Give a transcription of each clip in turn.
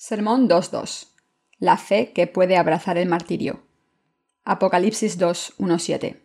Sermón 2.2. La fe que puede abrazar el martirio. Apocalipsis 2.1.7.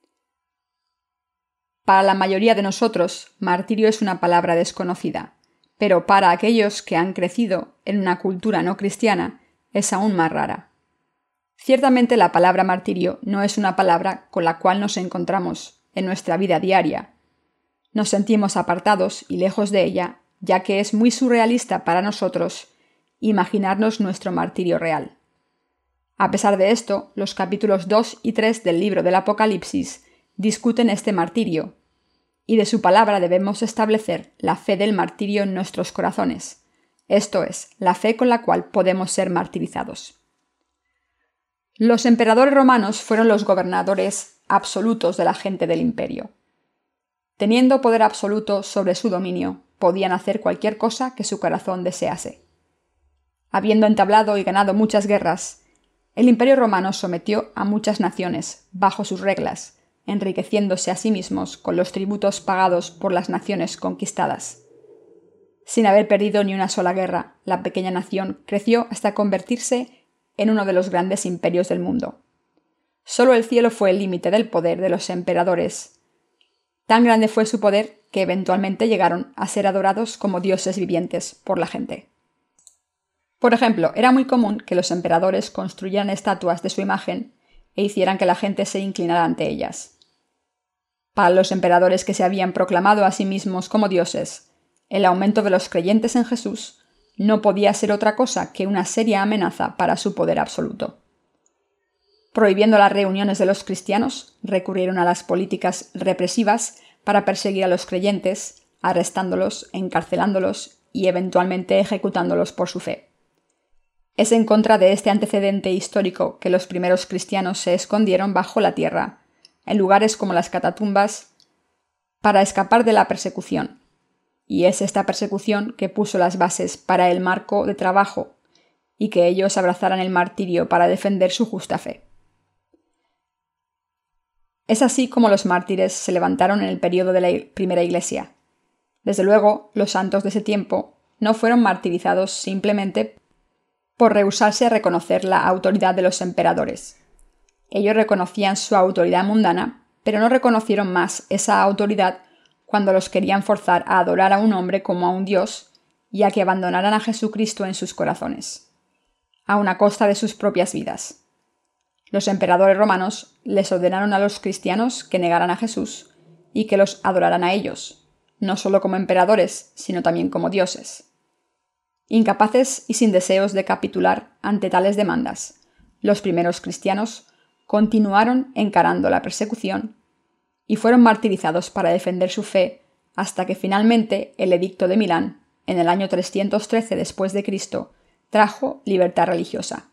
Para la mayoría de nosotros, martirio es una palabra desconocida, pero para aquellos que han crecido en una cultura no cristiana, es aún más rara. Ciertamente la palabra martirio no es una palabra con la cual nos encontramos en nuestra vida diaria. Nos sentimos apartados y lejos de ella, ya que es muy surrealista para nosotros imaginarnos nuestro martirio real. A pesar de esto, los capítulos 2 y 3 del libro del Apocalipsis discuten este martirio, y de su palabra debemos establecer la fe del martirio en nuestros corazones, esto es, la fe con la cual podemos ser martirizados. Los emperadores romanos fueron los gobernadores absolutos de la gente del imperio. Teniendo poder absoluto sobre su dominio, podían hacer cualquier cosa que su corazón desease. Habiendo entablado y ganado muchas guerras, el Imperio romano sometió a muchas naciones bajo sus reglas, enriqueciéndose a sí mismos con los tributos pagados por las naciones conquistadas. Sin haber perdido ni una sola guerra, la pequeña nación creció hasta convertirse en uno de los grandes imperios del mundo. Solo el cielo fue el límite del poder de los emperadores. Tan grande fue su poder que eventualmente llegaron a ser adorados como dioses vivientes por la gente. Por ejemplo, era muy común que los emperadores construyeran estatuas de su imagen e hicieran que la gente se inclinara ante ellas. Para los emperadores que se habían proclamado a sí mismos como dioses, el aumento de los creyentes en Jesús no podía ser otra cosa que una seria amenaza para su poder absoluto. Prohibiendo las reuniones de los cristianos, recurrieron a las políticas represivas para perseguir a los creyentes, arrestándolos, encarcelándolos y eventualmente ejecutándolos por su fe. Es en contra de este antecedente histórico que los primeros cristianos se escondieron bajo la tierra, en lugares como las catatumbas, para escapar de la persecución. Y es esta persecución que puso las bases para el marco de trabajo y que ellos abrazaran el martirio para defender su justa fe. Es así como los mártires se levantaron en el período de la primera iglesia. Desde luego, los santos de ese tiempo no fueron martirizados simplemente por rehusarse a reconocer la autoridad de los emperadores. Ellos reconocían su autoridad mundana, pero no reconocieron más esa autoridad cuando los querían forzar a adorar a un hombre como a un dios y a que abandonaran a Jesucristo en sus corazones, aun a costa de sus propias vidas. Los emperadores romanos les ordenaron a los cristianos que negaran a Jesús y que los adoraran a ellos, no solo como emperadores, sino también como dioses. Incapaces y sin deseos de capitular ante tales demandas, los primeros cristianos continuaron encarando la persecución y fueron martirizados para defender su fe hasta que finalmente el Edicto de Milán, en el año 313 después de Cristo, trajo libertad religiosa.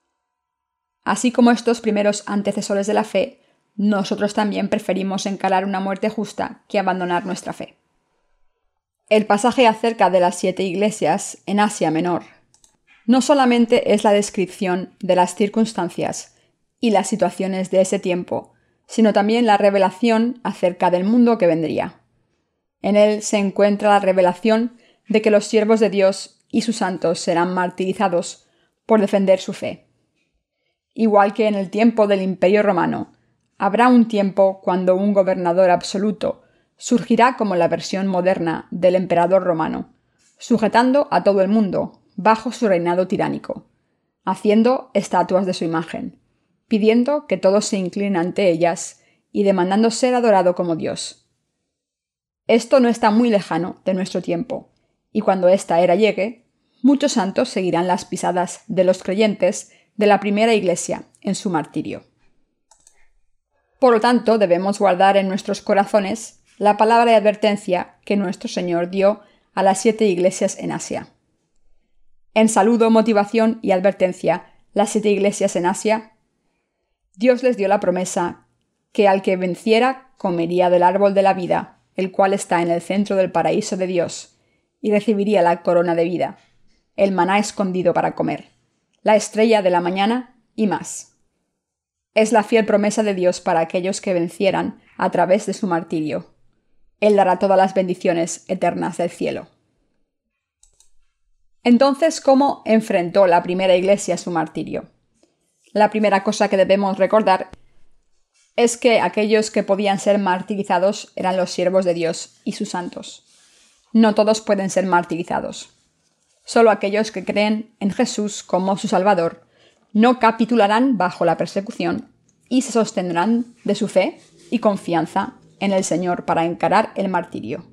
Así como estos primeros antecesores de la fe, nosotros también preferimos encarar una muerte justa que abandonar nuestra fe. El pasaje acerca de las 7 iglesias en Asia Menor no solamente es la descripción de las circunstancias y las situaciones de ese tiempo, sino también la revelación acerca del mundo que vendría. En él se encuentra la revelación de que los siervos de Dios y sus santos serán martirizados por defender su fe. Igual que en el tiempo del Imperio Romano, habrá un tiempo cuando un gobernador absoluto surgirá como la versión moderna del emperador romano, sujetando a todo el mundo bajo su reinado tiránico, haciendo estatuas de su imagen, pidiendo que todos se inclinen ante ellas y demandando ser adorado como Dios. Esto no está muy lejano de nuestro tiempo, y cuando esta era llegue, muchos santos seguirán las pisadas de los creyentes de la primera iglesia en su martirio. Por lo tanto, debemos guardar en nuestros corazones la palabra de advertencia que nuestro Señor dio a las 7 iglesias en Asia. En saludo, motivación y advertencia, las 7 iglesias en Asia, Dios les dio la promesa que al que venciera comería del árbol de la vida, el cual está en el centro del paraíso de Dios, y recibiría la corona de vida, el maná escondido para comer, la estrella de la mañana y más. Es la fiel promesa de Dios para aquellos que vencieran a través de su martirio. Él dará todas las bendiciones eternas del cielo. Entonces, ¿cómo enfrentó la primera iglesia su martirio? La primera cosa que debemos recordar es que aquellos que podían ser martirizados eran los siervos de Dios y sus santos. No todos pueden ser martirizados. Solo aquellos que creen en Jesús como su Salvador no capitularán bajo la persecución y se sostendrán de su fe y confianza en el Señor para encarar el martirio.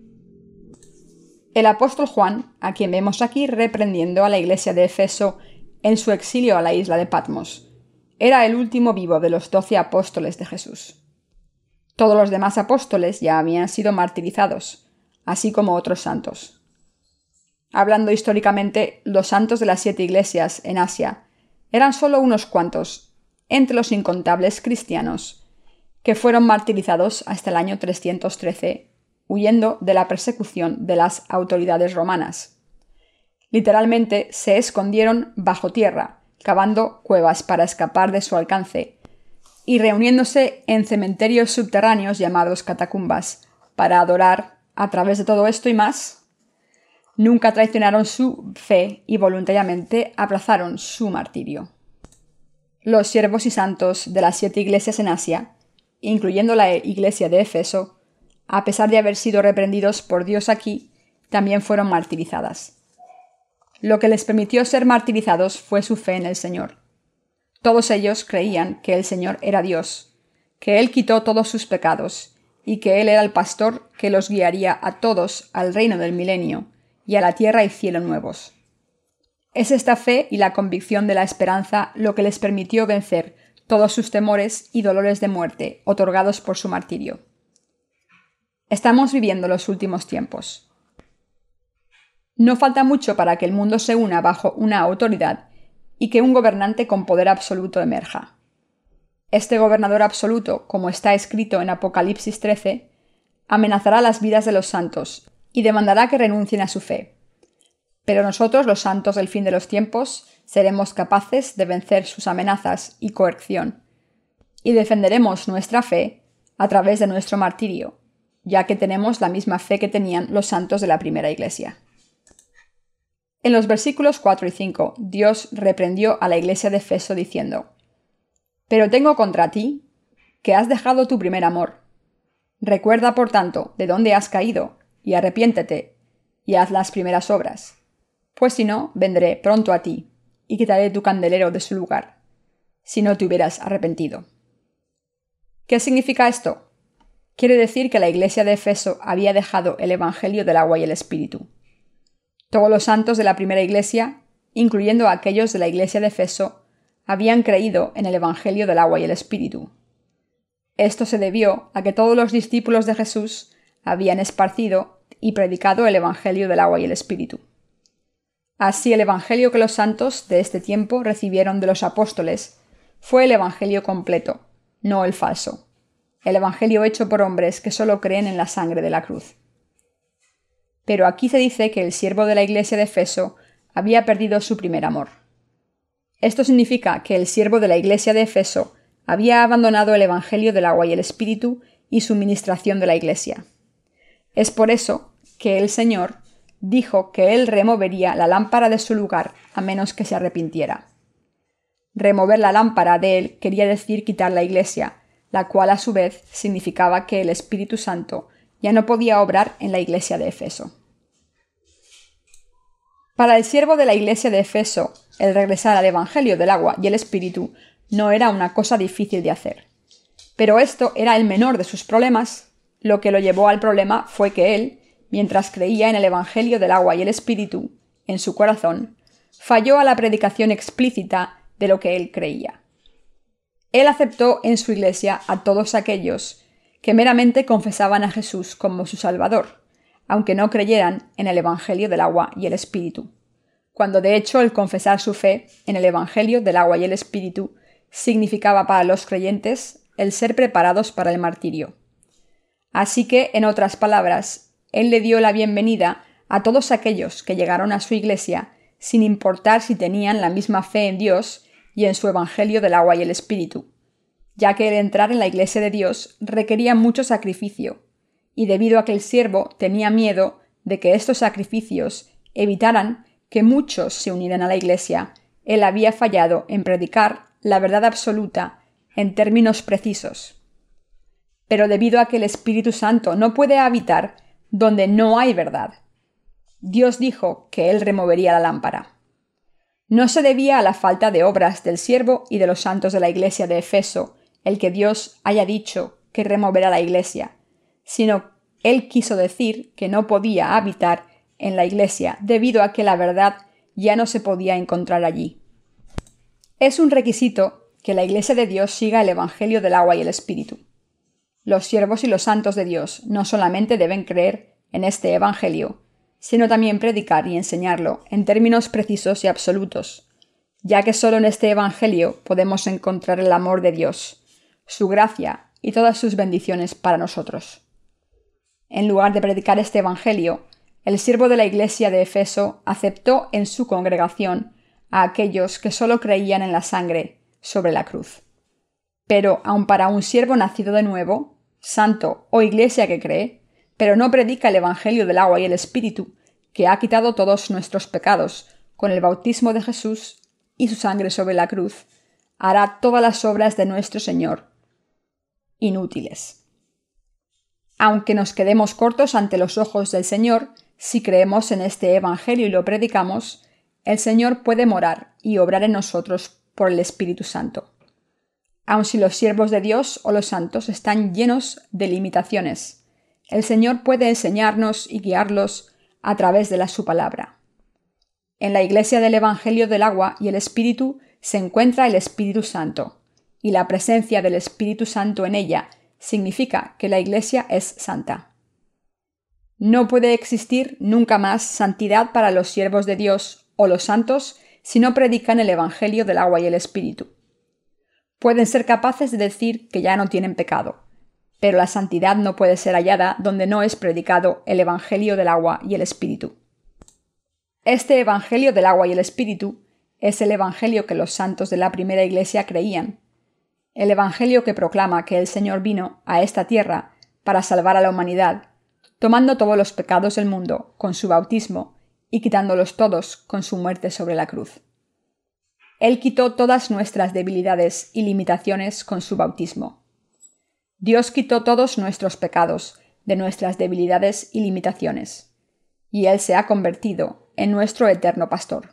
El apóstol Juan, a quien vemos aquí reprendiendo a la iglesia de Efeso en su exilio a la isla de Patmos, era el último vivo de los 12 apóstoles de Jesús. Todos los demás apóstoles ya habían sido martirizados, así como otros santos. Hablando históricamente, los santos de las 7 iglesias en Asia eran solo unos cuantos, entre los incontables cristianos, que fueron martirizados hasta el año 313, huyendo de la persecución de las autoridades romanas. Literalmente se escondieron bajo tierra, cavando cuevas para escapar de su alcance, y reuniéndose en cementerios subterráneos llamados catacumbas, para adorar, a través de todo esto y más. Nunca traicionaron su fe y voluntariamente aplazaron su martirio. Los siervos y santos de las 7 iglesias en Asia, incluyendo la iglesia de Efeso, a pesar de haber sido reprendidos por Dios aquí, también fueron martirizadas. Lo que les permitió ser martirizados fue su fe en el Señor. Todos ellos creían que el Señor era Dios, que Él quitó todos sus pecados y que Él era el pastor que los guiaría a todos al reino del milenio y a la tierra y cielo nuevos. Es esta fe y la convicción de la esperanza lo que les permitió vencer todos sus temores y dolores de muerte otorgados por su martirio. Estamos viviendo los últimos tiempos. No falta mucho para que el mundo se una bajo una autoridad y que un gobernante con poder absoluto emerja. Este gobernador absoluto, como está escrito en Apocalipsis 13, amenazará las vidas de los santos y demandará que renuncien a su fe. Pero nosotros, los santos del fin de los tiempos, seremos capaces de vencer sus amenazas y coerción, y defenderemos nuestra fe a través de nuestro martirio, ya que tenemos la misma fe que tenían los santos de la primera iglesia. En los versículos 4 y 5, Dios reprendió a la iglesia de Efeso diciendo: «Pero tengo contra ti que has dejado tu primer amor. Recuerda, por tanto, de dónde has caído, y arrepiéntete, y haz las primeras obras. Pues si no, vendré pronto a ti, y quitaré tu candelero de su lugar, si no te hubieras arrepentido». ¿Qué significa esto? Quiere decir que la iglesia de Efeso había dejado el evangelio del agua y el espíritu. Todos los santos de la primera iglesia, incluyendo a aquellos de la iglesia de Efeso, habían creído en el evangelio del agua y el espíritu. Esto se debió a que todos los discípulos de Jesús habían esparcido y predicado el evangelio del agua y el espíritu. Así, el evangelio que los santos de este tiempo recibieron de los apóstoles fue el evangelio completo, no el falso, el evangelio hecho por hombres que solo creen en la sangre de la cruz. Pero aquí se dice que el siervo de la iglesia de Efeso había perdido su primer amor. Esto significa que el siervo de la iglesia de Efeso había abandonado el evangelio del agua y el espíritu y su ministración de la iglesia. Es por eso que el Señor dijo que Él removería la lámpara de su lugar a menos que se arrepintiera. Remover la lámpara de Él quería decir quitar la iglesia, la cual a su vez significaba que el Espíritu Santo ya no podía obrar en la iglesia de Efeso. Para el siervo de la iglesia de Efeso, el regresar al evangelio del agua y el espíritu no era una cosa difícil de hacer. Pero esto era el menor de sus problemas. Lo que lo llevó al problema fue que él, mientras creía en el evangelio del agua y el espíritu, en su corazón, falló a la predicación explícita de lo que él creía. Él aceptó en su iglesia a todos aquellos que meramente confesaban a Jesús como su Salvador, aunque no creyeran en el evangelio del agua y el espíritu, cuando de hecho el confesar su fe en el evangelio del agua y el espíritu significaba para los creyentes el ser preparados para el martirio. Así que, en otras palabras, Él le dio la bienvenida a todos aquellos que llegaron a su iglesia sin importar si tenían la misma fe en Dios y en su evangelio del agua y el espíritu, ya que el entrar en la iglesia de Dios requería mucho sacrificio, y debido a que el siervo tenía miedo de que estos sacrificios evitaran que muchos se unieran a la Iglesia, él había fallado en predicar la verdad absoluta en términos precisos. Pero debido a que el Espíritu Santo no puede habitar donde no hay verdad, Dios dijo que él removería la lámpara. No se debía a la falta de obras del siervo y de los santos de la Iglesia de Efeso el que Dios haya dicho que removerá la Iglesia, sino él quiso decir que no podía habitar en la Iglesia debido a que la verdad ya no se podía encontrar allí. Es un requisito que la Iglesia de Dios siga el Evangelio del agua y el Espíritu. Los siervos y los santos de Dios no solamente deben creer en este Evangelio, sino también predicar y enseñarlo en términos precisos y absolutos, ya que solo en este Evangelio podemos encontrar el amor de Dios, su gracia y todas sus bendiciones para nosotros. En lugar de predicar este Evangelio, el siervo de la Iglesia de Efeso aceptó en su congregación a aquellos que solo creían en la sangre sobre la cruz. Pero aun para un siervo nacido de nuevo, santo o iglesia que cree, pero no predica el Evangelio del agua y el Espíritu, que ha quitado todos nuestros pecados con el bautismo de Jesús y su sangre sobre la cruz, hará todas las obras de nuestro Señor inútiles. Aunque nos quedemos cortos ante los ojos del Señor, si creemos en este Evangelio y lo predicamos, el Señor puede morar y obrar en nosotros por el Espíritu Santo. Aun si los siervos de Dios o los santos están llenos de limitaciones, el Señor puede enseñarnos y guiarlos a través de su palabra. En la Iglesia del Evangelio del agua y el Espíritu se encuentra el Espíritu Santo, y la presencia del Espíritu Santo en ella significa que la Iglesia es santa. No puede existir nunca más santidad para los siervos de Dios o los santos si no predican el Evangelio del agua y el Espíritu. Pueden ser capaces de decir que ya no tienen pecado, pero la santidad no puede ser hallada donde no es predicado el Evangelio del agua y el Espíritu. Este Evangelio del agua y el Espíritu es el Evangelio que los santos de la primera Iglesia creían, el Evangelio que proclama que el Señor vino a esta tierra para salvar a la humanidad, tomando todos los pecados del mundo con su bautismo y quitándolos todos con su muerte sobre la cruz. Él quitó todas nuestras debilidades y limitaciones con su bautismo. Dios quitó todos nuestros pecados de nuestras debilidades y limitaciones, y Él se ha convertido en nuestro eterno pastor.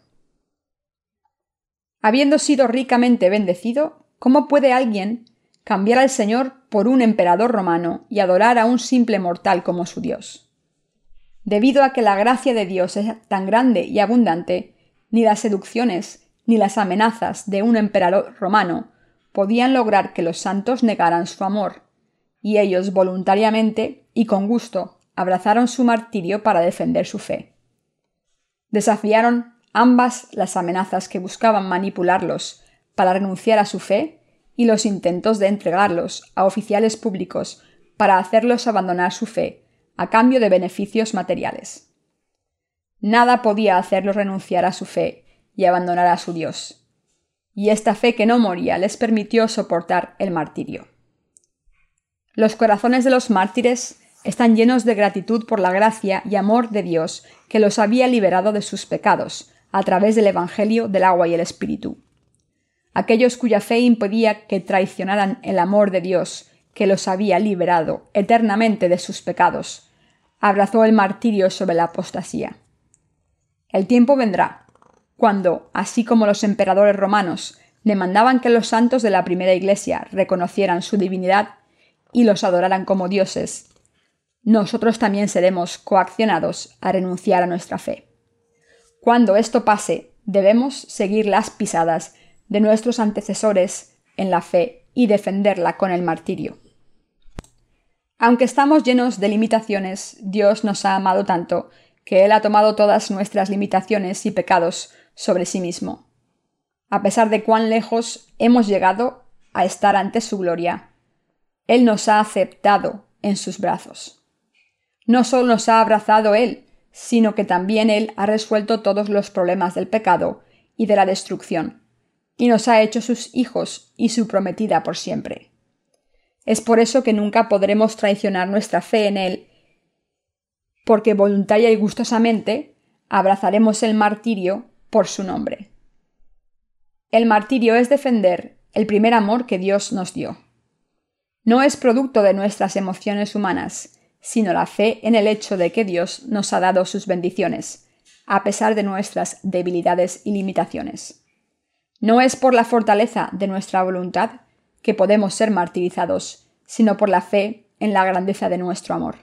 Habiendo sido ricamente bendecido, ¿cómo puede alguien cambiar al Señor por un emperador romano y adorar a un simple mortal como su Dios? Debido a que la gracia de Dios es tan grande y abundante, ni las seducciones ni las amenazas de un emperador romano podían lograr que los santos negaran su amor, y ellos voluntariamente y con gusto abrazaron su martirio para defender su fe. Desafiaron ambas las amenazas que buscaban manipularlos para renunciar a su fe y los intentos de entregarlos a oficiales públicos para hacerlos abandonar su fe a cambio de beneficios materiales. Nada podía hacerlos renunciar a su fe y abandonar a su Dios, y esta fe que no moría les permitió soportar el martirio. Los corazones de los mártires están llenos de gratitud por la gracia y amor de Dios que los había liberado de sus pecados a través del Evangelio del agua y el Espíritu. Aquellos cuya fe impedía que traicionaran el amor de Dios que los había liberado eternamente de sus pecados, abrazó el martirio sobre la apostasía. El tiempo vendrá, cuando, así como los emperadores romanos demandaban que los santos de la primera Iglesia reconocieran su divinidad y los adoraran como dioses, nosotros también seremos coaccionados a renunciar a nuestra fe. Cuando esto pase, debemos seguir las pisadas de nuestros antecesores en la fe y defenderla con el martirio. Aunque estamos llenos de limitaciones, Dios nos ha amado tanto que Él ha tomado todas nuestras limitaciones y pecados sobre sí mismo. A pesar de cuán lejos hemos llegado a estar ante su gloria, Él nos ha aceptado en sus brazos. No solo nos ha abrazado Él, sino que también Él ha resuelto todos los problemas del pecado y de la destrucción, y nos ha hecho sus hijos y su prometida por siempre. Es por eso que nunca podremos traicionar nuestra fe en Él, porque voluntaria y gustosamente abrazaremos el martirio por su nombre. El martirio es defender el primer amor que Dios nos dio. No es producto de nuestras emociones humanas, sino la fe en el hecho de que Dios nos ha dado sus bendiciones, a pesar de nuestras debilidades y limitaciones. No es por la fortaleza de nuestra voluntad que podemos ser martirizados, sino por la fe en la grandeza de nuestro amor.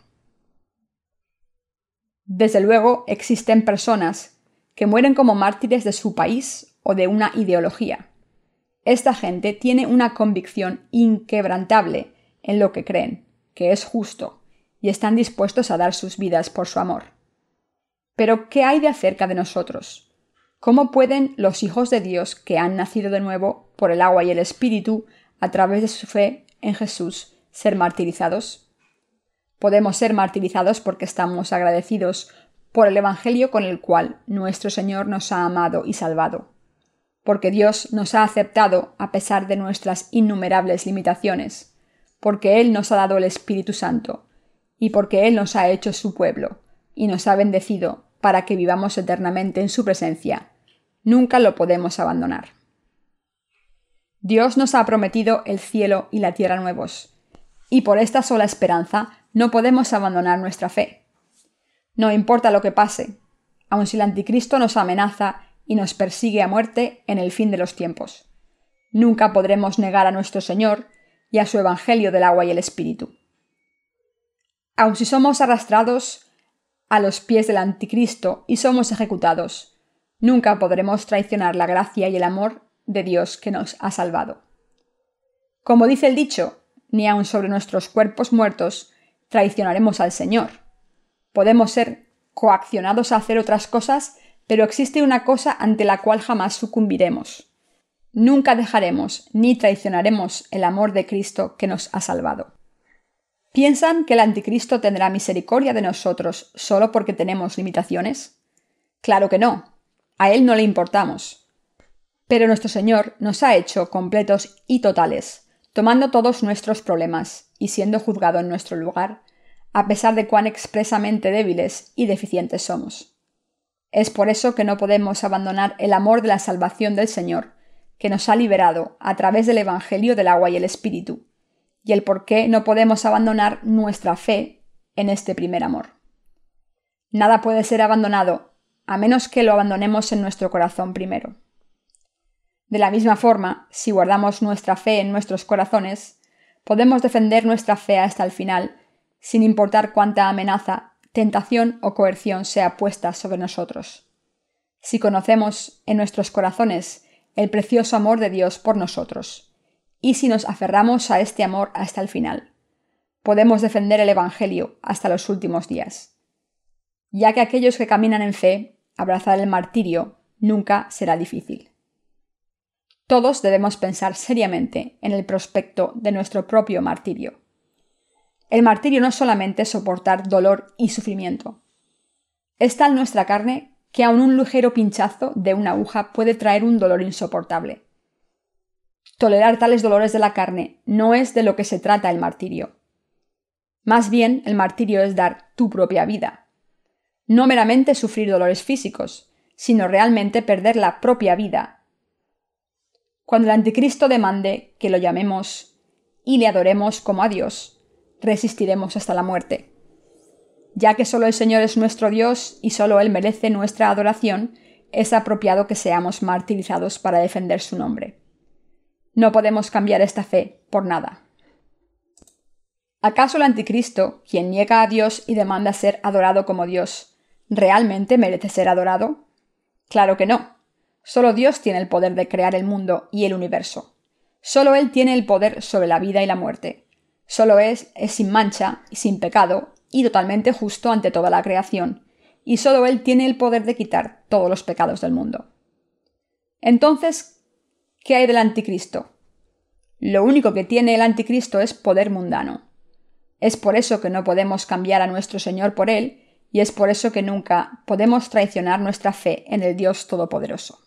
Desde luego, existen personas que mueren como mártires de su país o de una ideología. Esta gente tiene una convicción inquebrantable en lo que creen, que es justo, y están dispuestos a dar sus vidas por su amor. Pero, ¿qué hay de acerca de nosotros? ¿Cómo pueden los hijos de Dios que han nacido de nuevo por el agua y el Espíritu, a través de su fe en Jesús, ser martirizados? Podemos ser martirizados porque estamos agradecidos por el Evangelio con el cual nuestro Señor nos ha amado y salvado, porque Dios nos ha aceptado a pesar de nuestras innumerables limitaciones, porque Él nos ha dado el Espíritu Santo, y porque Él nos ha hecho su pueblo, y nos ha bendecido para que vivamos eternamente en su presencia. Nunca lo podemos abandonar. Dios nos ha prometido el cielo y la tierra nuevos, y por esta sola esperanza no podemos abandonar nuestra fe. No importa lo que pase, aun si el anticristo nos amenaza y nos persigue a muerte en el fin de los tiempos. Nunca podremos negar a nuestro Señor y a su Evangelio del agua y el Espíritu. Aun si somos arrastrados a los pies del anticristo y somos ejecutados, nunca podremos traicionar la gracia y el amor de Dios que nos ha salvado. Como dice el dicho, ni aun sobre nuestros cuerpos muertos traicionaremos al Señor. Podemos ser coaccionados a hacer otras cosas, pero existe una cosa ante la cual jamás sucumbiremos. Nunca dejaremos ni traicionaremos el amor de Cristo que nos ha salvado. ¿Piensan que el anticristo tendrá misericordia de nosotros solo porque tenemos limitaciones? Claro que no. A él no le importamos. Pero nuestro Señor nos ha hecho completos y totales, tomando todos nuestros problemas y siendo juzgado en nuestro lugar, a pesar de cuán expresamente débiles y deficientes somos. Es por eso que no podemos abandonar el amor de la salvación del Señor, que nos ha liberado a través del Evangelio del agua y el Espíritu, y el por qué no podemos abandonar nuestra fe en este primer amor. Nada puede ser abandonado, a menos que lo abandonemos en nuestro corazón primero. De la misma forma, si guardamos nuestra fe en nuestros corazones, podemos defender nuestra fe hasta el final, sin importar cuánta amenaza, tentación o coerción sea puesta sobre nosotros. Si conocemos en nuestros corazones el precioso amor de Dios por nosotros, y si nos aferramos a este amor hasta el final, podemos defender el Evangelio hasta los últimos días. Ya que aquellos que caminan en fe, abrazar el martirio nunca será difícil. Todos debemos pensar seriamente en el prospecto de nuestro propio martirio. El martirio no es solamente soportar dolor y sufrimiento. Es tal nuestra carne que aun un ligero pinchazo de una aguja puede traer un dolor insoportable. Tolerar tales dolores de la carne no es de lo que se trata el martirio. Más bien, el martirio es dar tu propia vida. No meramente sufrir dolores físicos, sino realmente perder la propia vida. Cuando el anticristo demande que lo llamemos y le adoremos como a Dios, resistiremos hasta la muerte. Ya que solo el Señor es nuestro Dios y solo Él merece nuestra adoración, es apropiado que seamos martirizados para defender su nombre. No podemos cambiar esta fe por nada. ¿Acaso el anticristo, quien niega a Dios y demanda ser adorado como Dios, realmente merece ser adorado? Claro que no. Solo Dios tiene el poder de crear el mundo y el universo. Solo Él tiene el poder sobre la vida y la muerte. Solo es sin mancha y sin pecado y totalmente justo ante toda la creación, y solo Él tiene el poder de quitar todos los pecados del mundo. Entonces, ¿qué hay del anticristo? Lo único que tiene el anticristo es poder mundano. Es por eso que no podemos cambiar a nuestro Señor por Él, y es por eso que nunca podemos traicionar nuestra fe en el Dios Todopoderoso.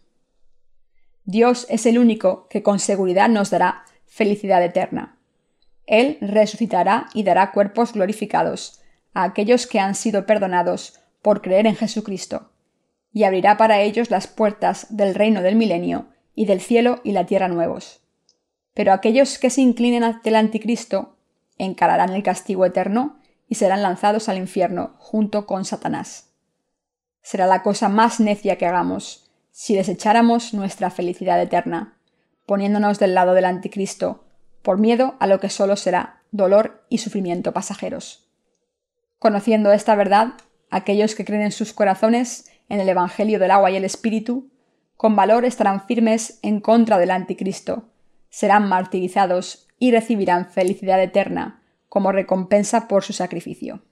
Dios es el único que con seguridad nos dará felicidad eterna. Él resucitará y dará cuerpos glorificados a aquellos que han sido perdonados por creer en Jesucristo, y abrirá para ellos las puertas del reino del milenio y del cielo y la tierra nuevos. Pero aquellos que se inclinen ante el anticristo encararán el castigo eterno y serán lanzados al infierno junto con Satanás. Será la cosa más necia que hagamos si desecháramos nuestra felicidad eterna, poniéndonos del lado del anticristo, por miedo a lo que solo será dolor y sufrimiento pasajeros. Conociendo esta verdad, aquellos que creen en sus corazones en el Evangelio del agua y el Espíritu, con valor estarán firmes en contra del anticristo, serán martirizados y recibirán felicidad eterna como recompensa por su sacrificio.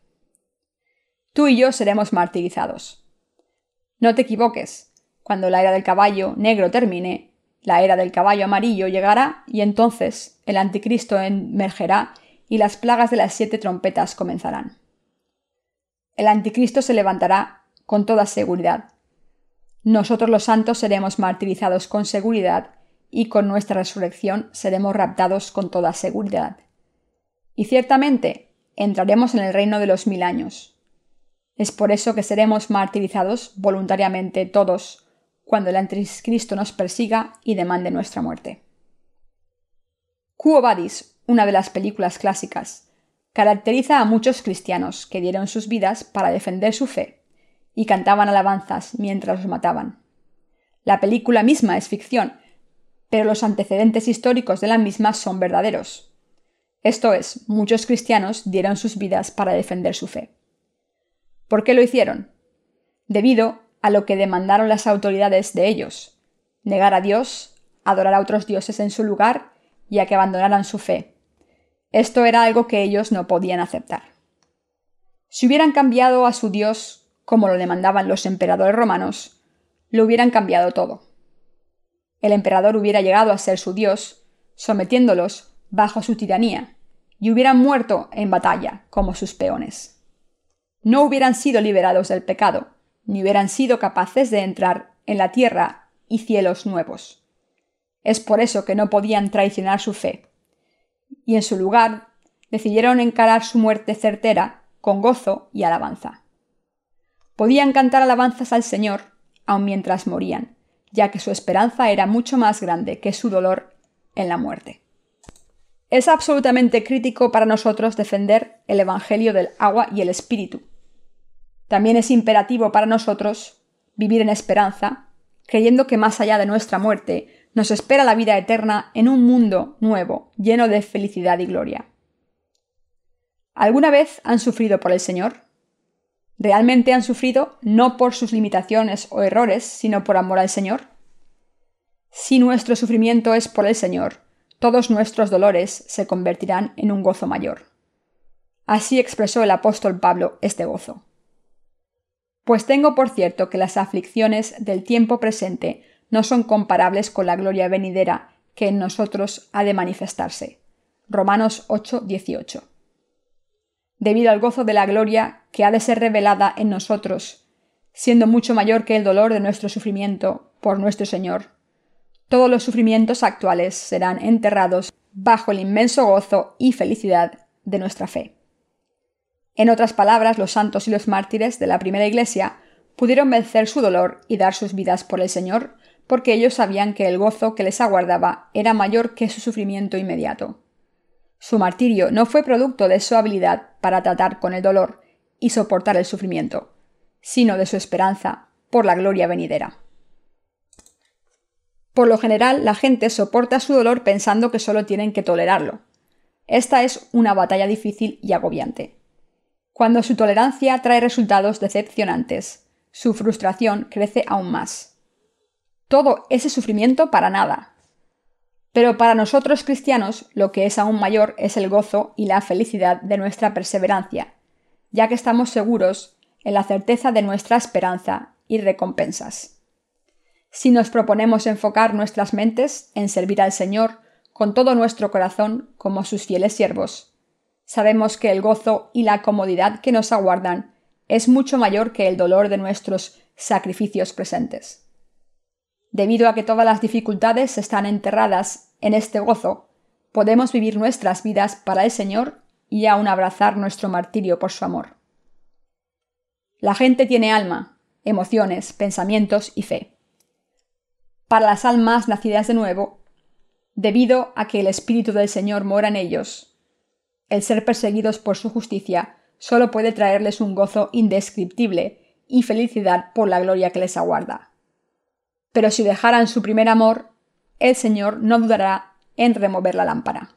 Tú y yo seremos martirizados. No te equivoques, cuando la era del caballo negro termine, la era del caballo amarillo llegará y entonces el anticristo emergerá y las plagas de las 7 trompetas comenzarán. El anticristo se levantará con toda seguridad. Nosotros los santos seremos martirizados con seguridad y con nuestra resurrección seremos raptados con toda seguridad. Y ciertamente entraremos en el reino de los 1000 años. Es por eso que seremos martirizados voluntariamente todos cuando el anticristo nos persiga y demande nuestra muerte. Quo Vadis, una de las películas clásicas, caracteriza a muchos cristianos que dieron sus vidas para defender su fe y cantaban alabanzas mientras los mataban. La película misma es ficción, pero los antecedentes históricos de la misma son verdaderos. Esto es, muchos cristianos dieron sus vidas para defender su fe. ¿Por qué lo hicieron? Debido a lo que demandaron las autoridades de ellos: negar a Dios, adorar a otros dioses en su lugar y a que abandonaran su fe. Esto era algo que ellos no podían aceptar. Si hubieran cambiado a su Dios, como lo demandaban los emperadores romanos, lo hubieran cambiado todo. El emperador hubiera llegado a ser su Dios, sometiéndolos bajo su tiranía, y hubieran muerto en batalla como sus peones. No hubieran sido liberados del pecado, ni hubieran sido capaces de entrar en la tierra y cielos nuevos. Es por eso que no podían traicionar su fe, y en su lugar decidieron encarar su muerte certera con gozo y alabanza. Podían cantar alabanzas al Señor aun mientras morían, ya que su esperanza era mucho más grande que su dolor en la muerte. Es absolutamente crítico para nosotros defender el Evangelio del agua y el Espíritu. También es imperativo para nosotros vivir en esperanza, creyendo que más allá de nuestra muerte nos espera la vida eterna en un mundo nuevo, lleno de felicidad y gloria. ¿Alguna vez han sufrido por el Señor? ¿Realmente han sufrido no por sus limitaciones o errores, sino por amor al Señor? Si nuestro sufrimiento es por el Señor, todos nuestros dolores se convertirán en un gozo mayor. Así expresó el apóstol Pablo este gozo. Pues tengo por cierto que las aflicciones del tiempo presente no son comparables con la gloria venidera que en nosotros ha de manifestarse. Romanos 8:18. Debido al gozo de la gloria que ha de ser revelada en nosotros, siendo mucho mayor que el dolor de nuestro sufrimiento por nuestro Señor, todos los sufrimientos actuales serán enterrados bajo el inmenso gozo y felicidad de nuestra fe. En otras palabras, los santos y los mártires de la primera iglesia pudieron vencer su dolor y dar sus vidas por el Señor, porque ellos sabían que el gozo que les aguardaba era mayor que su sufrimiento inmediato. Su martirio no fue producto de su habilidad para tratar con el dolor y soportar el sufrimiento, sino de su esperanza por la gloria venidera. Por lo general, la gente soporta su dolor pensando que solo tienen que tolerarlo. Esta es una batalla difícil y agobiante. Cuando su tolerancia trae resultados decepcionantes, su frustración crece aún más. Todo ese sufrimiento para nada. Pero para nosotros cristianos, lo que es aún mayor es el gozo y la felicidad de nuestra perseverancia, ya que estamos seguros en la certeza de nuestra esperanza y recompensas. Si nos proponemos enfocar nuestras mentes en servir al Señor con todo nuestro corazón como sus fieles siervos, sabemos que el gozo y la comodidad que nos aguardan es mucho mayor que el dolor de nuestros sacrificios presentes. Debido a que todas las dificultades están enterradas en este gozo, podemos vivir nuestras vidas para el Señor y aún abrazar nuestro martirio por su amor. La gente tiene alma, emociones, pensamientos y fe. Para las almas nacidas de nuevo, debido a que el Espíritu del Señor mora en ellos, el ser perseguidos por su justicia solo puede traerles un gozo indescriptible y felicidad por la gloria que les aguarda. Pero si dejaran su primer amor, el Señor no dudará en remover la lámpara.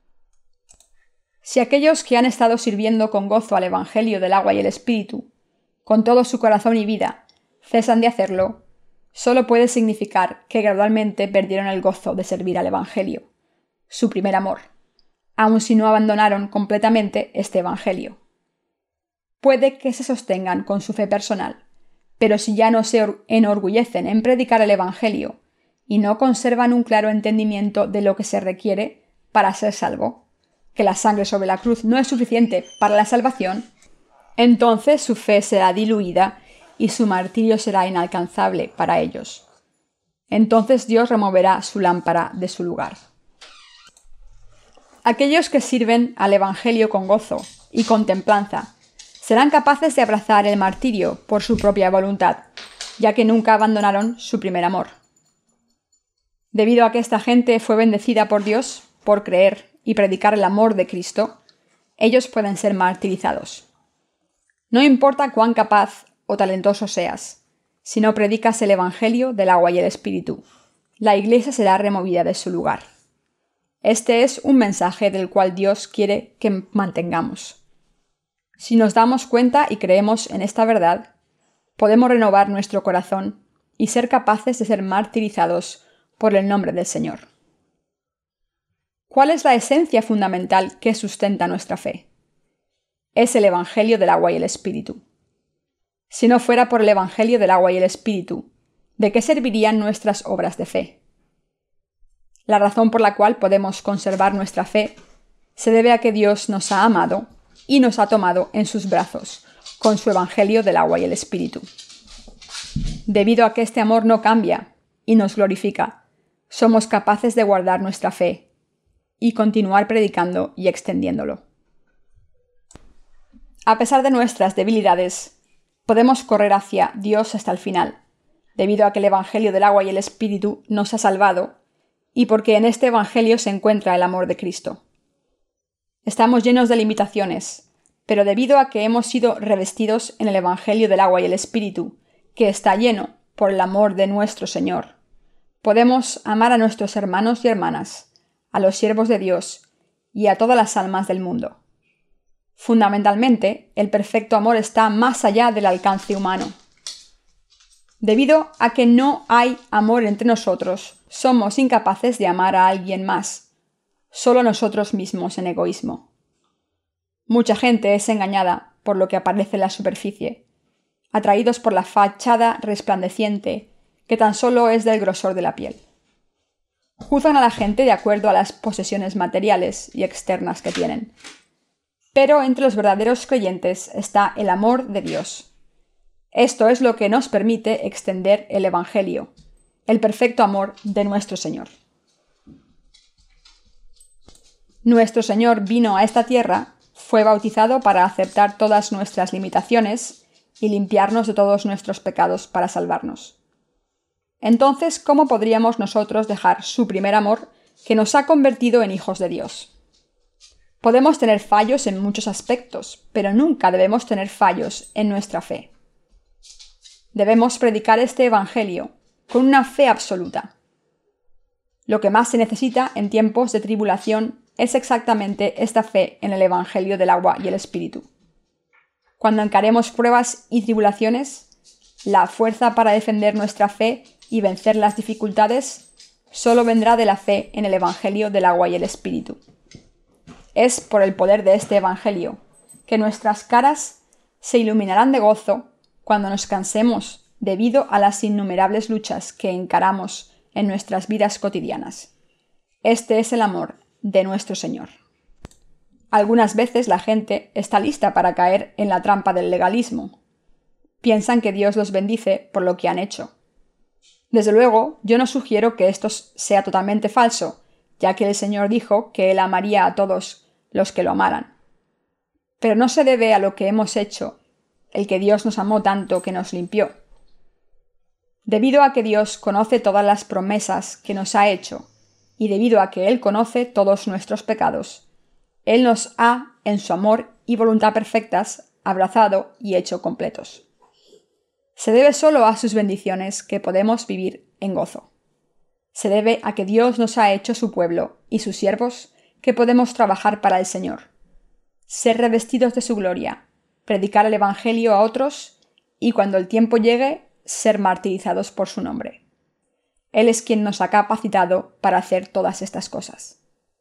Si aquellos que han estado sirviendo con gozo al Evangelio del agua y el Espíritu, con todo su corazón y vida, cesan de hacerlo, solo puede significar que gradualmente perdieron el gozo de servir al Evangelio, su primer amor, aun si no abandonaron completamente este Evangelio. Puede que se sostengan con su fe personal, pero si ya no se enorgullecen en predicar el Evangelio y no conservan un claro entendimiento de lo que se requiere para ser salvo, que la sangre sobre la cruz no es suficiente para la salvación, entonces su fe será diluida y su martirio será inalcanzable para ellos. Entonces Dios removerá su lámpara de su lugar. Aquellos que sirven al Evangelio con gozo y con templanza serán capaces de abrazar el martirio por su propia voluntad, ya que nunca abandonaron su primer amor. Debido a que esta gente fue bendecida por Dios por creer y predicar el amor de Cristo, ellos pueden ser martirizados. No importa cuán capaz o talentoso seas, si no predicas el Evangelio del agua y el Espíritu, la Iglesia será removida de su lugar. Este es un mensaje del cual Dios quiere que mantengamos. Si nos damos cuenta y creemos en esta verdad, podemos renovar nuestro corazón y ser capaces de ser martirizados por el nombre del Señor. ¿Cuál es la esencia fundamental que sustenta nuestra fe? Es el Evangelio del agua y el Espíritu. Si no fuera por el Evangelio del agua y el Espíritu, ¿de qué servirían nuestras obras de fe? La razón por la cual podemos conservar nuestra fe se debe a que Dios nos ha amado y nos ha tomado en sus brazos con su Evangelio del agua y el Espíritu. Debido a que este amor no cambia y nos glorifica, somos capaces de guardar nuestra fe y continuar predicando y extendiéndolo. A pesar de nuestras debilidades, podemos correr hacia Dios hasta el final, debido a que el Evangelio del agua y el Espíritu nos ha salvado y porque en este Evangelio se encuentra el amor de Cristo. Estamos llenos de limitaciones, pero debido a que hemos sido revestidos en el Evangelio del agua y el Espíritu, que está lleno por el amor de nuestro Señor, podemos amar a nuestros hermanos y hermanas, a los siervos de Dios y a todas las almas del mundo. Fundamentalmente, el perfecto amor está más allá del alcance humano. Debido a que no hay amor entre nosotros, somos incapaces de amar a alguien más, solo nosotros mismos en egoísmo. Mucha gente es engañada por lo que aparece en la superficie, atraídos por la fachada resplandeciente que tan solo es del grosor de la piel. Juzgan a la gente de acuerdo a las posesiones materiales y externas que tienen. Pero entre los verdaderos creyentes está el amor de Dios. Esto es lo que nos permite extender el Evangelio, el perfecto amor de nuestro Señor. Nuestro Señor vino a esta tierra, fue bautizado para aceptar todas nuestras limitaciones y limpiarnos de todos nuestros pecados para salvarnos. Entonces, ¿cómo podríamos nosotros dejar su primer amor que nos ha convertido en hijos de Dios? Podemos tener fallos en muchos aspectos, pero nunca debemos tener fallos en nuestra fe. Debemos predicar este Evangelio con una fe absoluta. Lo que más se necesita en tiempos de tribulación es exactamente esta fe en el Evangelio del agua y el Espíritu. Cuando encaremos pruebas y tribulaciones, la fuerza para defender nuestra fe y vencer las dificultades solo vendrá de la fe en el Evangelio del agua y el Espíritu. Es por el poder de este Evangelio que nuestras caras se iluminarán de gozo cuando nos cansemos debido a las innumerables luchas que encaramos en nuestras vidas cotidianas. Este es el amor de nuestro Señor. Algunas veces la gente está lista para caer en la trampa del legalismo. Piensan que Dios los bendice por lo que han hecho. Desde luego, yo no sugiero que esto sea totalmente falso, ya que el Señor dijo que Él amaría a todos los que lo amaran. Pero no se debe a lo que hemos hecho, el que Dios nos amó tanto que nos limpió, Debido a que Dios conoce todas las promesas que nos ha hecho, y debido a que Él conoce todos nuestros pecados, Él nos ha, en su amor y voluntad perfectas, abrazado y hecho completos. Se debe solo a sus bendiciones que podemos vivir en gozo. Se debe a que Dios nos ha hecho su pueblo y sus siervos que podemos trabajar para el Señor, ser revestidos de su gloria, predicar el Evangelio a otros y cuando el tiempo llegue, ser martirizados por su nombre. Él es quien nos ha capacitado para hacer todas estas cosas.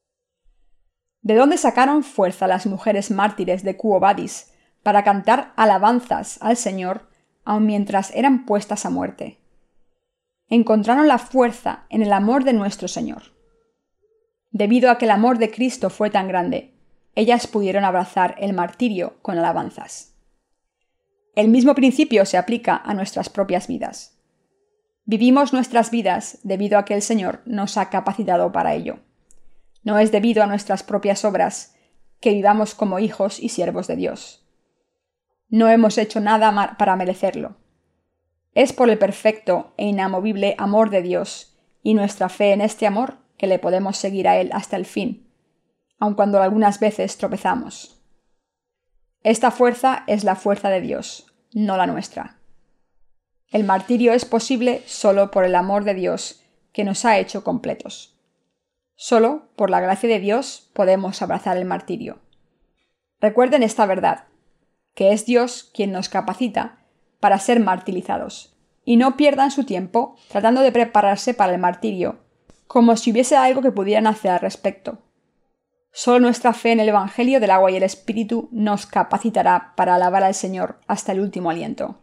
¿De dónde sacaron fuerza las mujeres mártires de Quo Vadis para cantar alabanzas al Señor aun mientras eran puestas a muerte? Encontraron la fuerza en el amor de nuestro Señor. Debido a que el amor de Cristo fue tan grande, ellas pudieron abrazar el martirio con alabanzas. El mismo principio se aplica a nuestras propias vidas. Vivimos nuestras vidas debido a que el Señor nos ha capacitado para ello. No es debido a nuestras propias obras que vivamos como hijos y siervos de Dios. No hemos hecho nada para merecerlo. Es por el perfecto e inamovible amor de Dios y nuestra fe en este amor que le podemos seguir a Él hasta el fin, aun cuando algunas veces tropezamos. Esta fuerza es la fuerza de Dios, no la nuestra. El martirio es posible solo por el amor de Dios que nos ha hecho completos. Solo por la gracia de Dios podemos abrazar el martirio. Recuerden esta verdad, que es Dios quien nos capacita para ser martirizados, y no pierdan su tiempo tratando de prepararse para el martirio, como si hubiese algo que pudieran hacer al respecto. Solo nuestra fe en el Evangelio del agua y el Espíritu nos capacitará para alabar al Señor hasta el último aliento.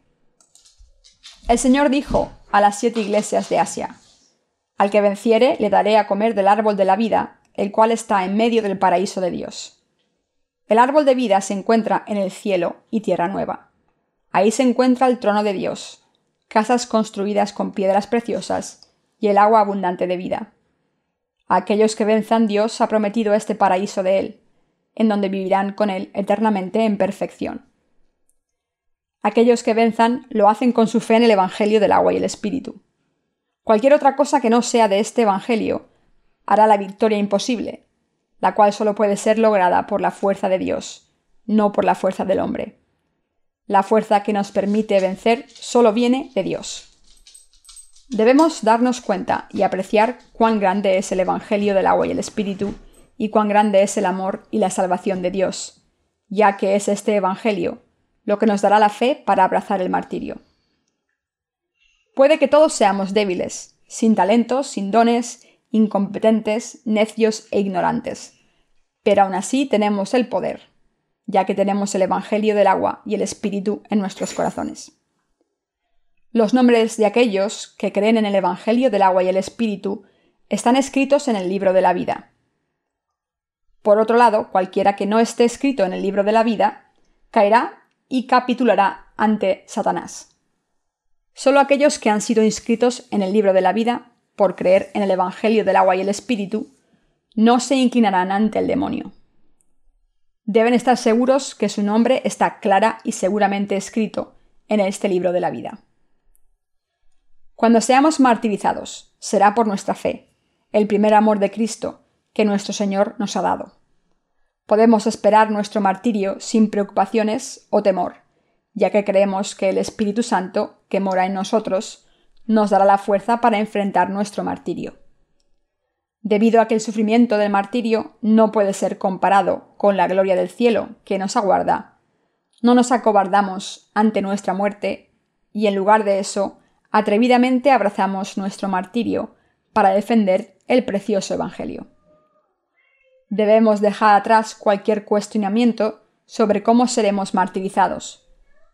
El Señor dijo a las 7 iglesias de Asia: Al que venciere le daré a comer del árbol de la vida, el cual está en medio del paraíso de Dios. El árbol de vida se encuentra en el cielo y tierra nueva. Ahí se encuentra el trono de Dios, casas construidas con piedras preciosas y el agua abundante de vida. A aquellos que venzan, Dios ha prometido este paraíso de Él, en donde vivirán con Él eternamente en perfección. Aquellos que venzan lo hacen con su fe en el Evangelio del agua y el Espíritu. Cualquier otra cosa que no sea de este Evangelio hará la victoria imposible, la cual solo puede ser lograda por la fuerza de Dios, no por la fuerza del hombre. La fuerza que nos permite vencer solo viene de Dios. Debemos darnos cuenta y apreciar cuán grande es el Evangelio del agua y el Espíritu, y cuán grande es el amor y la salvación de Dios, ya que es este Evangelio lo que nos dará la fe para abrazar el martirio. Puede que todos seamos débiles, sin talentos, sin dones, incompetentes, necios e ignorantes, pero aún así tenemos el poder, ya que tenemos el Evangelio del agua y el Espíritu en nuestros corazones. Los nombres de aquellos que creen en el Evangelio del agua y el Espíritu están escritos en el libro de la vida. Por otro lado, cualquiera que no esté escrito en el libro de la vida caerá y capitulará ante Satanás. Solo aquellos que han sido inscritos en el libro de la vida por creer en el Evangelio del agua y el Espíritu no se inclinarán ante el demonio. Deben estar seguros que su nombre está clara y seguramente escrito en este libro de la vida. Cuando seamos martirizados, será por nuestra fe, el primer amor de Cristo que nuestro Señor nos ha dado. Podemos esperar nuestro martirio sin preocupaciones o temor, ya que creemos que el Espíritu Santo, que mora en nosotros, nos dará la fuerza para enfrentar nuestro martirio. Debido a que el sufrimiento del martirio no puede ser comparado con la gloria del cielo que nos aguarda, no nos acobardamos ante nuestra muerte y en lugar de eso, atrevidamente abrazamos nuestro martirio para defender el precioso Evangelio. Debemos dejar atrás cualquier cuestionamiento sobre cómo seremos martirizados,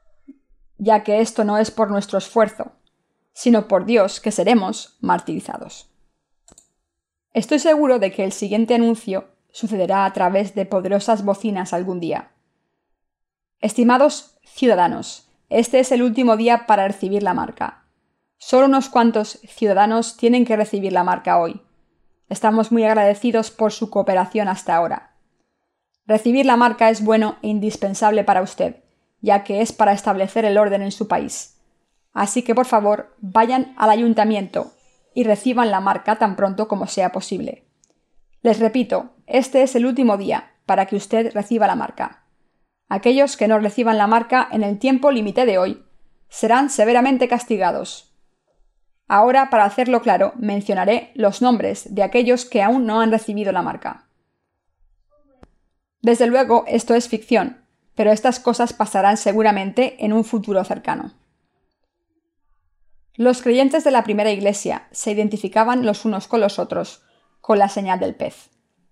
ya que esto no es por nuestro esfuerzo, sino por Dios que seremos martirizados. Estoy seguro de que el siguiente anuncio sucederá a través de poderosas bocinas algún día. Estimados ciudadanos, este es el último día para recibir la marca. Solo unos cuantos ciudadanos tienen que recibir la marca hoy. Estamos muy agradecidos por su cooperación hasta ahora. Recibir la marca es bueno e indispensable para usted, ya que es para establecer el orden en su país. Así que por favor, vayan al ayuntamiento y reciban la marca tan pronto como sea posible. Les repito, este es el último día para que usted reciba la marca. Aquellos que no reciban la marca en el tiempo límite de hoy serán severamente castigados. Ahora, para hacerlo claro, mencionaré los nombres de aquellos que aún no han recibido la marca. Desde luego, esto es ficción, pero estas cosas pasarán seguramente en un futuro cercano. Los creyentes de la primera iglesia se identificaban los unos con los otros con la señal del pez.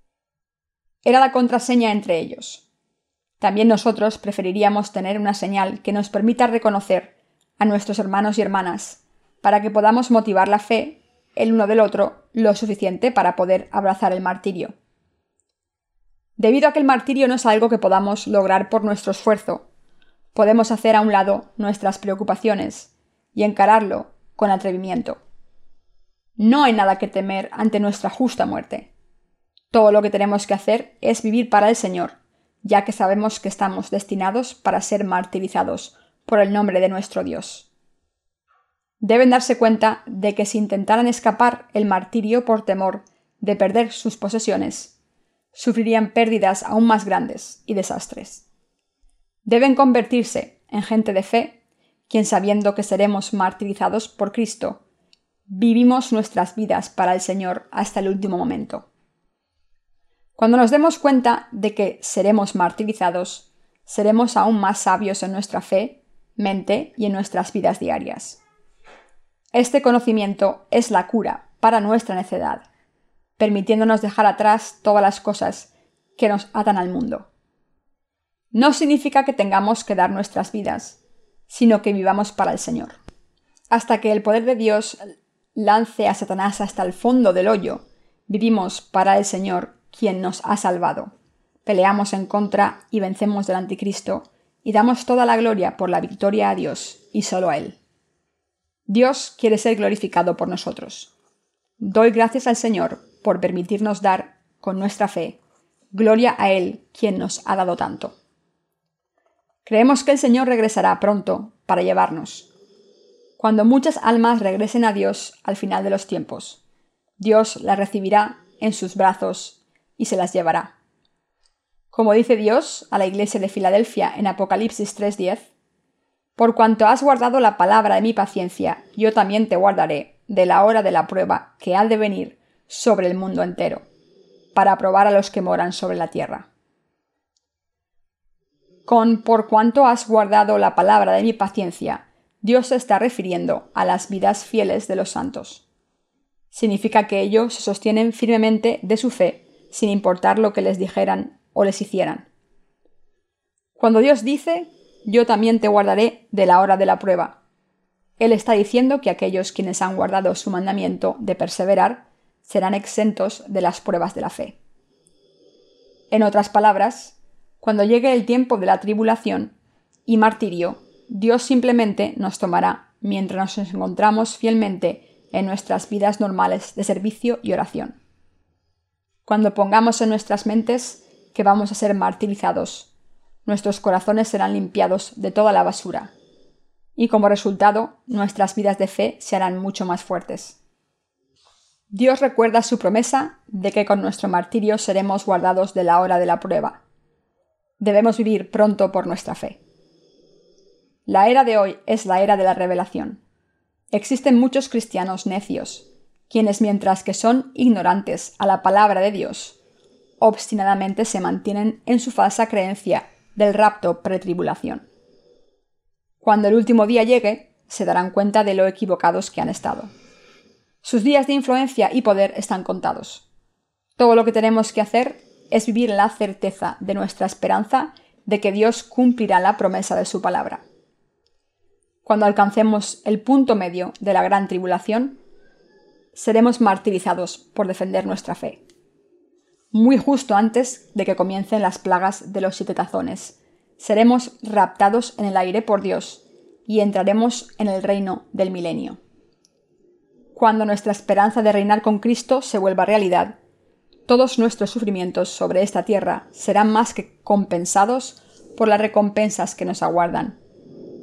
Era la contraseña entre ellos. También nosotros preferiríamos tener una señal que nos permita reconocer a nuestros hermanos y hermanas, para que podamos motivar la fe el uno del otro lo suficiente para poder abrazar el martirio. Debido a que el martirio no es algo que podamos lograr por nuestro esfuerzo, podemos hacer a un lado nuestras preocupaciones y encararlo con atrevimiento. No hay nada que temer ante nuestra justa muerte. Todo lo que tenemos que hacer es vivir para el Señor, ya que sabemos que estamos destinados para ser martirizados por el nombre de nuestro Dios. Deben darse cuenta de que si intentaran escapar el martirio por temor de perder sus posesiones, sufrirían pérdidas aún más grandes y desastres. Deben convertirse en gente de fe, quien sabiendo que seremos martirizados por Cristo, vivimos nuestras vidas para el Señor hasta el último momento. Cuando nos demos cuenta de que seremos martirizados, seremos aún más sabios en nuestra fe, mente y en nuestras vidas diarias. Este conocimiento es la cura para nuestra necedad, permitiéndonos dejar atrás todas las cosas que nos atan al mundo. No significa que tengamos que dar nuestras vidas, sino que vivamos para el Señor. Hasta que el poder de Dios lance a Satanás hasta el fondo del hoyo, vivimos para el Señor, quien nos ha salvado. Peleamos en contra y vencemos del anticristo y damos toda la gloria por la victoria a Dios y solo a Él. Dios quiere ser glorificado por nosotros. Doy gracias al Señor por permitirnos dar, con nuestra fe, gloria a Él, quien nos ha dado tanto. Creemos que el Señor regresará pronto para llevarnos. Cuando muchas almas regresen a Dios al final de los tiempos, Dios las recibirá en sus brazos y se las llevará. Como dice Dios a la iglesia de Filadelfia en Apocalipsis 3:10, por cuanto has guardado la palabra de mi paciencia, yo también te guardaré de la hora de la prueba que ha de venir sobre el mundo entero, para probar a los que moran sobre la tierra. Con por cuanto has guardado la palabra de mi paciencia, Dios se está refiriendo a las vidas fieles de los santos. Significa que ellos se sostienen firmemente de su fe, sin importar lo que les dijeran o les hicieran. Cuando Dios dice, yo también te guardaré de la hora de la prueba, Él está diciendo que aquellos quienes han guardado su mandamiento de perseverar serán exentos de las pruebas de la fe. En otras palabras, cuando llegue el tiempo de la tribulación y martirio, Dios simplemente nos tomará mientras nos encontramos fielmente en nuestras vidas normales de servicio y oración. Cuando pongamos en nuestras mentes que vamos a ser martirizados, nuestros corazones serán limpiados de toda la basura, y como resultado, nuestras vidas de fe se harán mucho más fuertes. Dios recuerda su promesa de que con nuestro martirio seremos guardados de la hora de la prueba. Debemos vivir pronto por nuestra fe. La era de hoy es la era de la revelación. Existen muchos cristianos necios, quienes mientras que son ignorantes a la palabra de Dios, obstinadamente se mantienen en su falsa creencia del rapto pretribulación. Cuando el último día llegue, se darán cuenta de lo equivocados que han estado. Sus días de influencia y poder están contados. Todo lo que tenemos que hacer es vivir en la certeza de nuestra esperanza de que Dios cumplirá la promesa de su palabra. Cuando alcancemos el punto medio de la gran tribulación, seremos martirizados por defender nuestra fe. Muy justo antes de que comiencen las plagas de los 7 tazones, seremos raptados en el aire por Dios y entraremos en el reino del milenio. Cuando nuestra esperanza de reinar con Cristo se vuelva realidad, todos nuestros sufrimientos sobre esta tierra serán más que compensados por las recompensas que nos aguardan,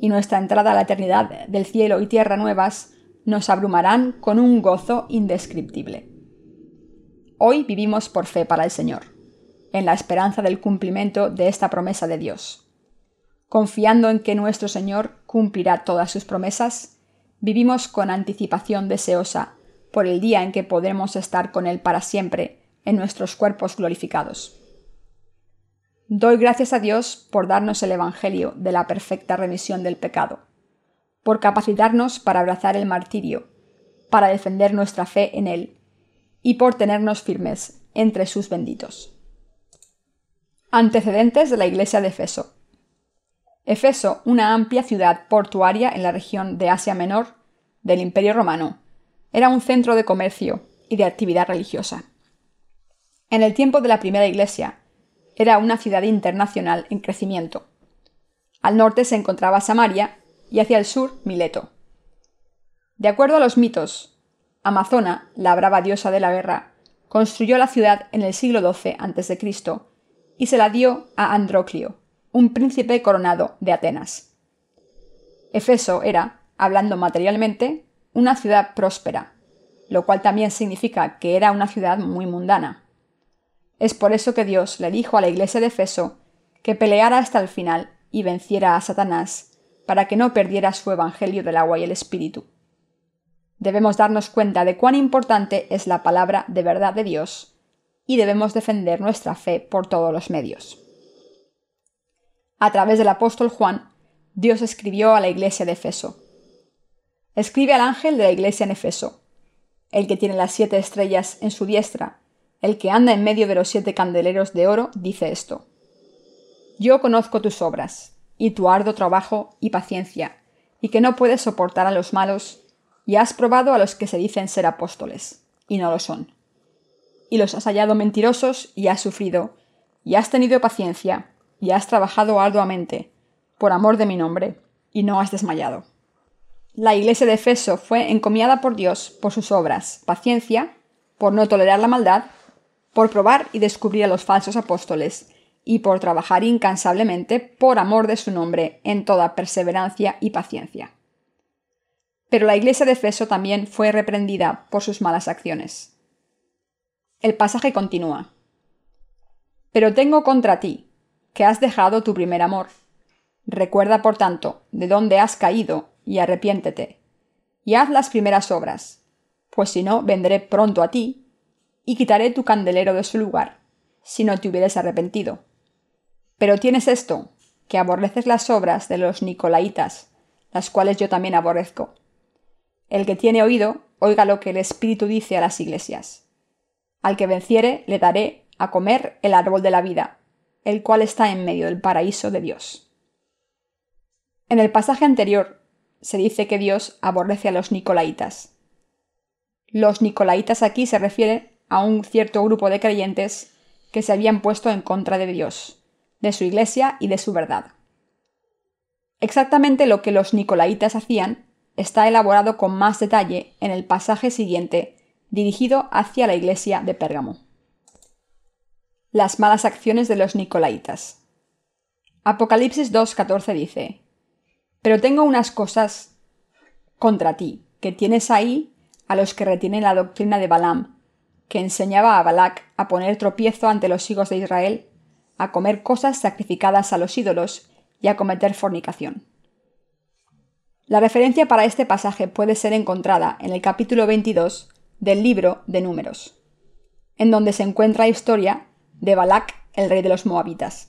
y nuestra entrada a la eternidad del cielo y tierra nuevas nos abrumarán con un gozo indescriptible. Hoy vivimos por fe para el Señor, en la esperanza del cumplimiento de esta promesa de Dios. Confiando en que nuestro Señor cumplirá todas sus promesas, vivimos con anticipación deseosa por el día en que podremos estar con Él para siempre en nuestros cuerpos glorificados. Doy gracias a Dios por darnos el Evangelio de la perfecta remisión del pecado, por capacitarnos para abrazar el martirio, para defender nuestra fe en Él, y por tenernos firmes entre sus benditos. Antecedentes de la iglesia de Efeso. Efeso, una amplia ciudad portuaria en la región de Asia Menor del Imperio Romano, era un centro de comercio y de actividad religiosa. En el tiempo de la primera iglesia, era una ciudad internacional en crecimiento. Al norte se encontraba Samaria y hacia el sur Mileto. De acuerdo a los mitos, Amazona, la brava diosa de la guerra, construyó la ciudad en el siglo XII a.C. y se la dio a Andróclio, un príncipe coronado de Atenas. Efeso era, hablando materialmente, una ciudad próspera, lo cual también significa que era una ciudad muy mundana. Es por eso que Dios le dijo a la iglesia de Efeso que peleara hasta el final y venciera a Satanás, para que no perdiera su evangelio del agua y el espíritu. Debemos darnos cuenta de cuán importante es la palabra de verdad de Dios y debemos defender nuestra fe por todos los medios. A través del apóstol Juan, Dios escribió a la iglesia de Efeso. Escribe al ángel de la iglesia en Efeso, el que tiene las 7 estrellas en su diestra, el que anda en medio de los 7 candeleros de oro, dice esto: Yo conozco tus obras, y tu arduo trabajo y paciencia, y que no puedes soportar a los malos, y has probado a los que se dicen ser apóstoles, y no lo son. Y los has hallado mentirosos, y has sufrido, y has tenido paciencia, y has trabajado arduamente, por amor de mi nombre, y no has desmayado. La iglesia de Efeso fue encomiada por Dios por sus obras, paciencia, por no tolerar la maldad, por probar y descubrir a los falsos apóstoles, y por trabajar incansablemente por amor de su nombre en toda perseverancia y paciencia. Pero la iglesia de Efeso también fue reprendida por sus malas acciones. El pasaje continúa. Pero tengo contra ti, que has dejado tu primer amor. Recuerda, por tanto, de dónde has caído, y arrepiéntete, y haz las primeras obras, pues si no, vendré pronto a ti, y quitaré tu candelero de su lugar, si no te hubieres arrepentido. Pero tienes esto, que aborreces las obras de los nicolaitas, las cuales yo también aborrezco. El que tiene oído, oiga lo que el Espíritu dice a las iglesias. Al que venciere, le daré a comer el árbol de la vida, el cual está en medio del paraíso de Dios. En el pasaje anterior se dice que Dios aborrece a los nicolaitas. Los nicolaitas aquí se refieren a un cierto grupo de creyentes que se habían puesto en contra de Dios, de su iglesia y de su verdad. Exactamente lo que los nicolaitas hacían está elaborado con más detalle en el pasaje siguiente, dirigido hacia la iglesia de Pérgamo. Las malas acciones de los nicolaitas. Apocalipsis 2:14 dice: Pero tengo unas cosas contra ti, que tienes ahí a los que retienen la doctrina de Balaam, que enseñaba a Balac a poner tropiezo ante los hijos de Israel, a comer cosas sacrificadas a los ídolos y a cometer fornicación. La referencia para este pasaje puede ser encontrada en el capítulo 22 del libro de Números, en donde se encuentra la historia de Balac, el rey de los moabitas.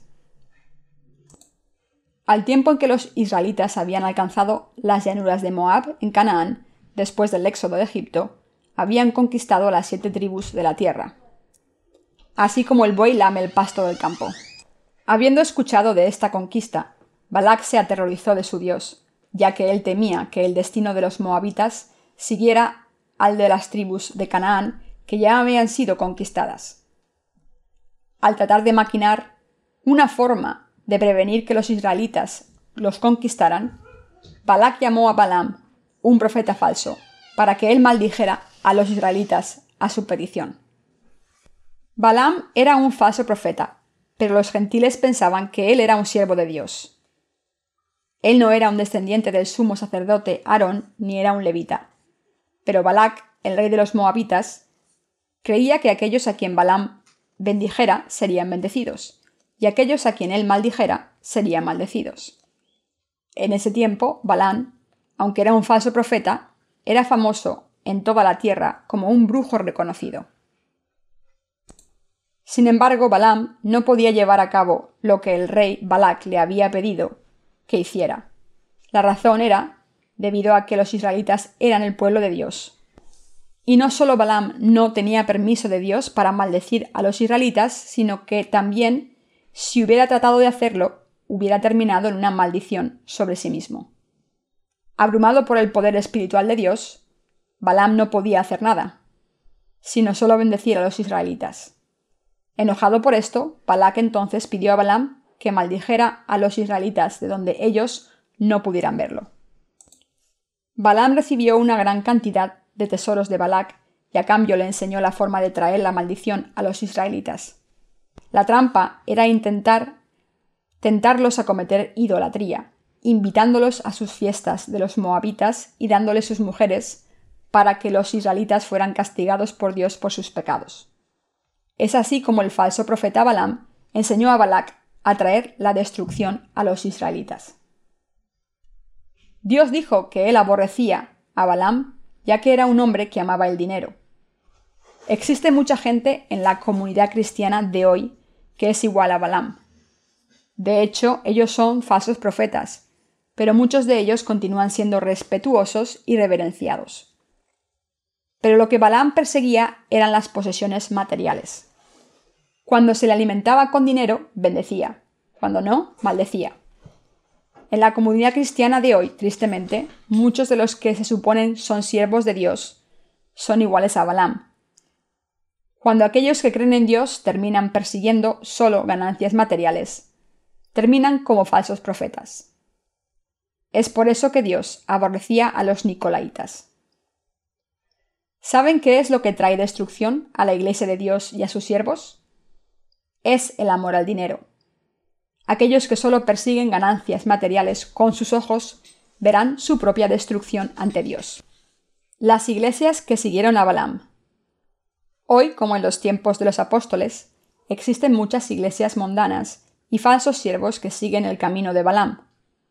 Al tiempo en que los israelitas habían alcanzado las llanuras de Moab en Canaán, después del éxodo de Egipto, habían conquistado las 7 tribus de la tierra, así como el buey lame el pasto del campo. Habiendo escuchado de esta conquista, Balac se aterrorizó de su Dios, ya que él temía que el destino de los moabitas siguiera al de las tribus de Canaán que ya habían sido conquistadas. Al tratar de maquinar una forma de prevenir que los israelitas los conquistaran, Balac llamó a Balaam, un profeta falso, para que él maldijera a los israelitas a su petición. Balaam era un falso profeta, pero los gentiles pensaban que él era un siervo de Dios. Él no era un descendiente del sumo sacerdote Aarón ni era un levita. Pero Balac, el rey de los moabitas, creía que aquellos a quien Balaam bendijera serían bendecidos, y aquellos a quien él maldijera serían maldecidos. En ese tiempo, Balaam, aunque era un falso profeta, era famoso en toda la tierra como un brujo reconocido. Sin embargo, Balaam no podía llevar a cabo lo que el rey Balac le había pedido que hiciera. La razón era debido a que los israelitas eran el pueblo de Dios. Y no solo Balaam no tenía permiso de Dios para maldecir a los israelitas, sino que también, si hubiera tratado de hacerlo, hubiera terminado en una maldición sobre sí mismo. Abrumado por el poder espiritual de Dios, Balaam no podía hacer nada, sino solo bendecir a los israelitas. Enojado por esto, Balac entonces pidió a Balaam que maldijera a los israelitas de donde ellos no pudieran verlo. Balaam recibió una gran cantidad de tesoros de Balac y a cambio le enseñó la forma de traer la maldición a los israelitas. La trampa era tentarlos a cometer idolatría, invitándolos a sus fiestas de los moabitas y dándoles sus mujeres para que los israelitas fueran castigados por Dios por sus pecados. Es así como el falso profeta Balaam enseñó a Balac a traer la destrucción a los israelitas. Dios dijo que él aborrecía a Balaam, ya que era un hombre que amaba el dinero. Existe mucha gente en la comunidad cristiana de hoy que es igual a Balaam. De hecho, ellos son falsos profetas, pero muchos de ellos continúan siendo respetuosos y reverenciados. Pero lo que Balaam perseguía eran las posesiones materiales. Cuando se le alimentaba con dinero, bendecía. Cuando no, maldecía. En la comunidad cristiana de hoy, tristemente, muchos de los que se suponen son siervos de Dios son iguales a Balaam. Cuando aquellos que creen en Dios terminan persiguiendo solo ganancias materiales, terminan como falsos profetas. Es por eso que Dios aborrecía a los nicolaitas. ¿Saben qué es lo que trae destrucción a la Iglesia de Dios y a sus siervos? Es el amor al dinero. Aquellos que solo persiguen ganancias materiales con sus ojos verán su propia destrucción ante Dios. Las iglesias que siguieron a Balaam. Hoy, como en los tiempos de los apóstoles, existen muchas iglesias mundanas y falsos siervos que siguen el camino de Balaam.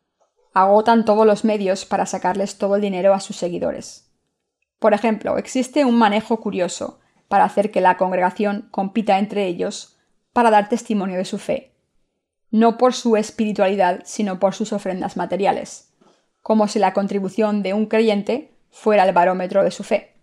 Agotan todos los medios para sacarles todo el dinero a sus seguidores. Por ejemplo, existe un manejo curioso para hacer que la congregación compita entre ellos para dar testimonio de su fe, no por su espiritualidad, sino por sus ofrendas materiales, como si la contribución de un creyente fuera el barómetro de su fe,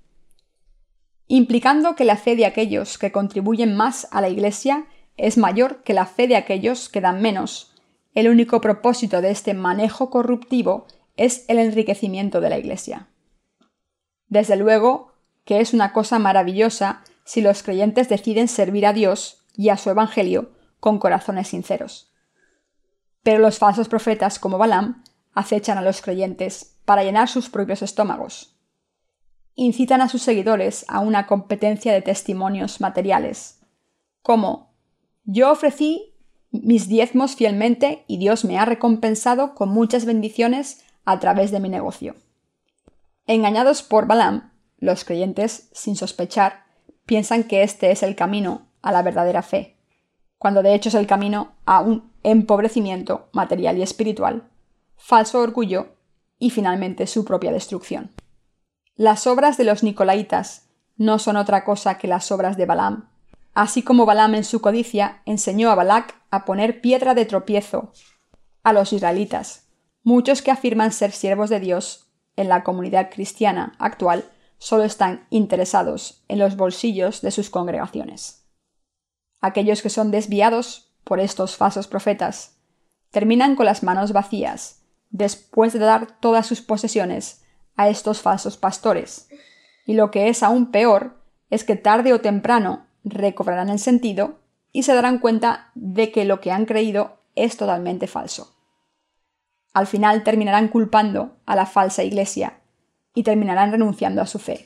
implicando que la fe de aquellos que contribuyen más a la Iglesia es mayor que la fe de aquellos que dan menos. El único propósito de este manejo corruptivo es el enriquecimiento de la Iglesia. Desde luego que es una cosa maravillosa si los creyentes deciden servir a Dios y a su evangelio con corazones sinceros. Pero los falsos profetas como Balaam acechan a los creyentes para llenar sus propios estómagos. Incitan a sus seguidores a una competencia de testimonios materiales, como «Yo ofrecí mis diezmos fielmente y Dios me ha recompensado con muchas bendiciones a través de mi negocio». Engañados por Balaam, los creyentes, sin sospechar, piensan que este es el camino a la verdadera fe, cuando de hecho es el camino a un empobrecimiento material y espiritual, falso orgullo y finalmente su propia destrucción. Las obras de los nicolaitas no son otra cosa que las obras de Balaam, así como Balaam en su codicia enseñó a Balac a poner piedra de tropiezo a los israelitas. Muchos que afirman ser siervos de Dios en la comunidad cristiana actual solo están interesados en los bolsillos de sus congregaciones. Aquellos que son desviados por estos falsos profetas terminan con las manos vacías después de dar todas sus posesiones a estos falsos pastores, y lo que es aún peor es que tarde o temprano recobrarán el sentido y se darán cuenta de que lo que han creído es totalmente falso. Al final terminarán culpando a la falsa iglesia y terminarán renunciando a su fe.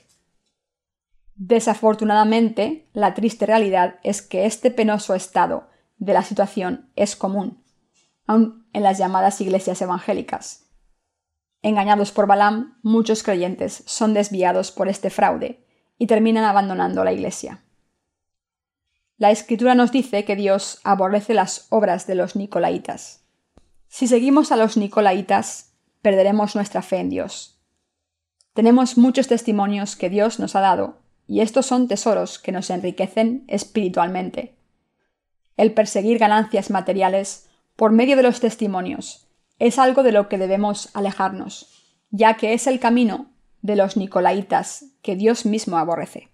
Desafortunadamente, la triste realidad es que este penoso estado de la situación es común, aun en las llamadas iglesias evangélicas. Engañados por Balaam, muchos creyentes son desviados por este fraude y terminan abandonando la iglesia. La Escritura nos dice que Dios aborrece las obras de los nicolaitas. Si seguimos a los nicolaitas, perderemos nuestra fe en Dios. Tenemos muchos testimonios que Dios nos ha dado, y estos son tesoros que nos enriquecen espiritualmente. El perseguir ganancias materiales por medio de los testimonios es algo de lo que debemos alejarnos, ya que es el camino de los nicolaitas que Dios mismo aborrece.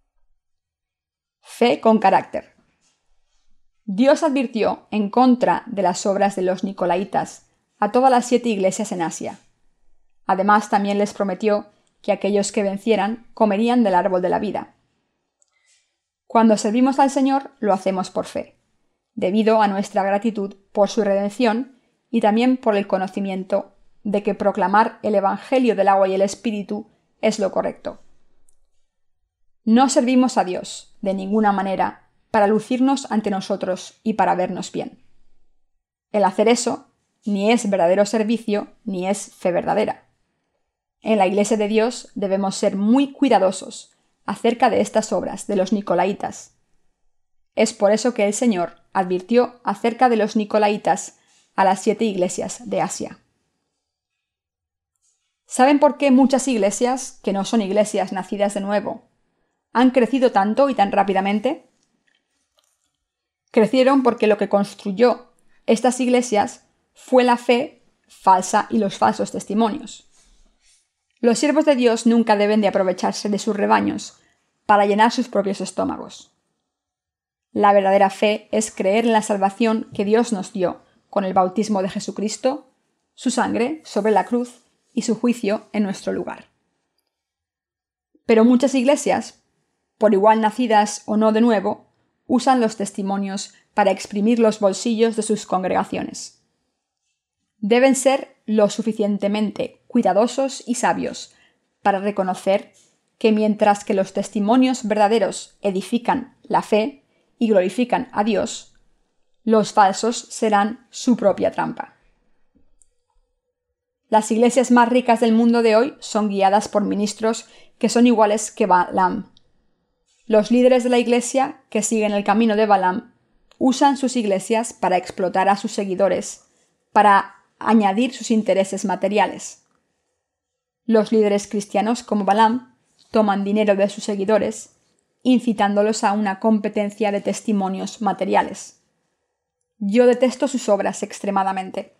Fe con carácter. Dios advirtió en contra de las obras de los nicolaitas a todas las 7 iglesias en Asia. Además, también les prometió que aquellos que vencieran comerían del árbol de la vida. Cuando servimos al Señor, lo hacemos por fe, debido a nuestra gratitud por su redención y también por el conocimiento de que proclamar el Evangelio del agua y el Espíritu es lo correcto. No servimos a Dios, de ninguna manera, para lucirnos ante nosotros y para vernos bien. El hacer eso ni es verdadero servicio ni es fe verdadera. En la Iglesia de Dios debemos ser muy cuidadosos acerca de estas obras de los nicolaitas. Es por eso que el Señor advirtió acerca de los nicolaitas a las 7 iglesias de Asia. ¿Saben por qué muchas iglesias, que no son iglesias nacidas de nuevo, han crecido tanto y tan rápidamente? Crecieron porque lo que construyó estas iglesias fue la fe falsa y los falsos testimonios. Los siervos de Dios nunca deben de aprovecharse de sus rebaños para llenar sus propios estómagos. La verdadera fe es creer en la salvación que Dios nos dio con el bautismo de Jesucristo, su sangre sobre la cruz y su juicio en nuestro lugar. Pero muchas iglesias, por igual nacidas o no de nuevo, usan los testimonios para exprimir los bolsillos de sus congregaciones. Deben ser lo suficientemente cuidadosos y sabios para reconocer que mientras que los testimonios verdaderos edifican la fe y glorifican a Dios, los falsos serán su propia trampa. Las iglesias más ricas del mundo de hoy son guiadas por ministros que son iguales que Balaam. Los líderes de la iglesia que siguen el camino de Balaam usan sus iglesias para explotar a sus seguidores, para añadir sus intereses materiales. Los líderes cristianos como Balaam toman dinero de sus seguidores, incitándolos a una competencia de testimonios materiales. Yo detesto sus obras extremadamente.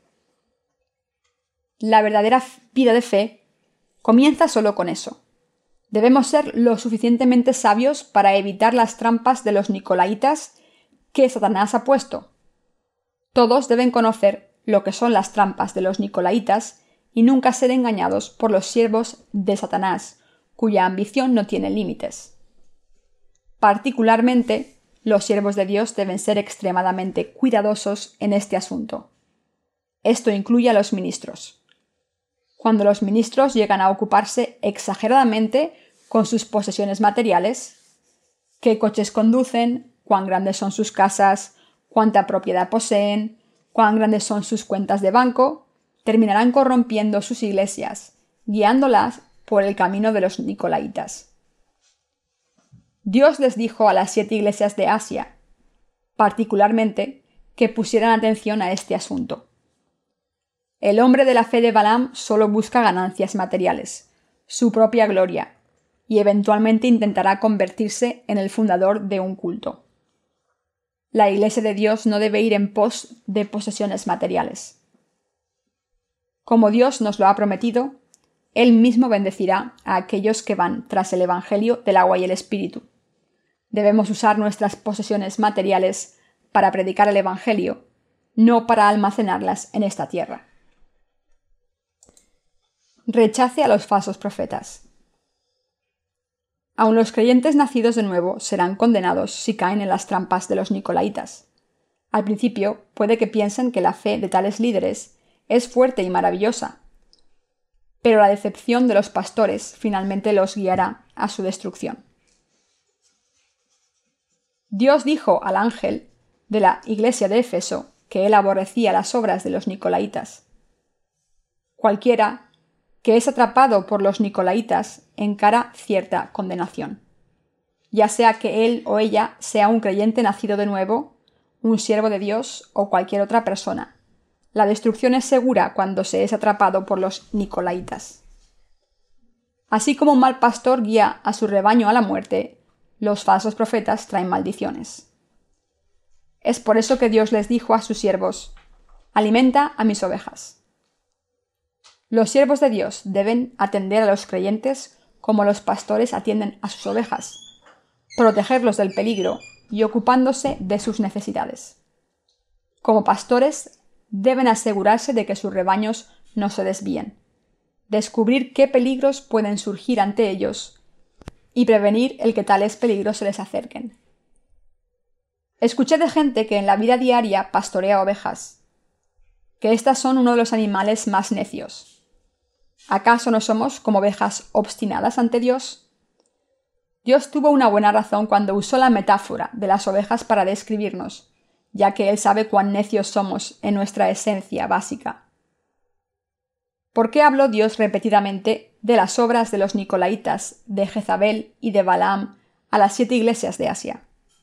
La verdadera vida de fe comienza solo con eso. Debemos ser lo suficientemente sabios para evitar las trampas de los nicolaitas que Satanás ha puesto. Todos deben conocer lo que son las trampas de los nicolaitas y nunca ser engañados por los siervos de Satanás, cuya ambición no tiene límites. Particularmente, los siervos de Dios deben ser extremadamente cuidadosos en este asunto. Esto incluye a los ministros. Cuando los ministros llegan a ocuparse exageradamente con sus posesiones materiales, qué coches conducen, cuán grandes son sus casas, cuánta propiedad poseen, cuán grandes son sus cuentas de banco, terminarán corrompiendo sus iglesias, guiándolas por el camino de los nicolaitas. Dios les dijo a las 7 iglesias de Asia, particularmente, que pusieran atención a este asunto. El hombre de la fe de Balaam solo busca ganancias materiales, su propia gloria, y eventualmente intentará convertirse en el fundador de un culto. La Iglesia de Dios no debe ir en pos de posesiones materiales. Como Dios nos lo ha prometido, Él mismo bendecirá a aquellos que van tras el Evangelio del agua y el Espíritu. Debemos usar nuestras posesiones materiales para predicar el Evangelio, no para almacenarlas en esta tierra. Rechace a los falsos profetas. Aun los creyentes nacidos de nuevo serán condenados si caen en las trampas de los nicolaitas. Al principio puede que piensen que la fe de tales líderes es fuerte y maravillosa, pero la decepción de los pastores finalmente los guiará a su destrucción. Dios dijo al ángel de la iglesia de Éfeso que él aborrecía las obras de los nicolaítas. Cualquiera que es atrapado por los nicolaítas encara cierta condenación, ya sea que él o ella sea un creyente nacido de nuevo, un siervo de Dios o cualquier otra persona. La destrucción es segura cuando se es atrapado por los nicolaítas. Así como un mal pastor guía a su rebaño a la muerte, los falsos profetas traen maldiciones. Es por eso que Dios les dijo a sus siervos: «Alimenta a mis ovejas». Los siervos de Dios deben atender a los creyentes como los pastores atienden a sus ovejas, protegerlos del peligro y ocupándose de sus necesidades. Como pastores, deben asegurarse de que sus rebaños no se desvíen, descubrir qué peligros pueden surgir ante ellos y prevenir el que tales peligros se les acerquen. Escuché de gente que en la vida diaria pastorea ovejas, que éstas son uno de los animales más necios. ¿Acaso no somos como ovejas obstinadas ante Dios? Dios tuvo una buena razón cuando usó la metáfora de las ovejas para describirnos, ya que Él sabe cuán necios somos en nuestra esencia básica. ¿Por qué habló Dios repetidamente de las obras de los nicolaítas, de Jezabel y de Balaam a las 7 iglesias de Asia?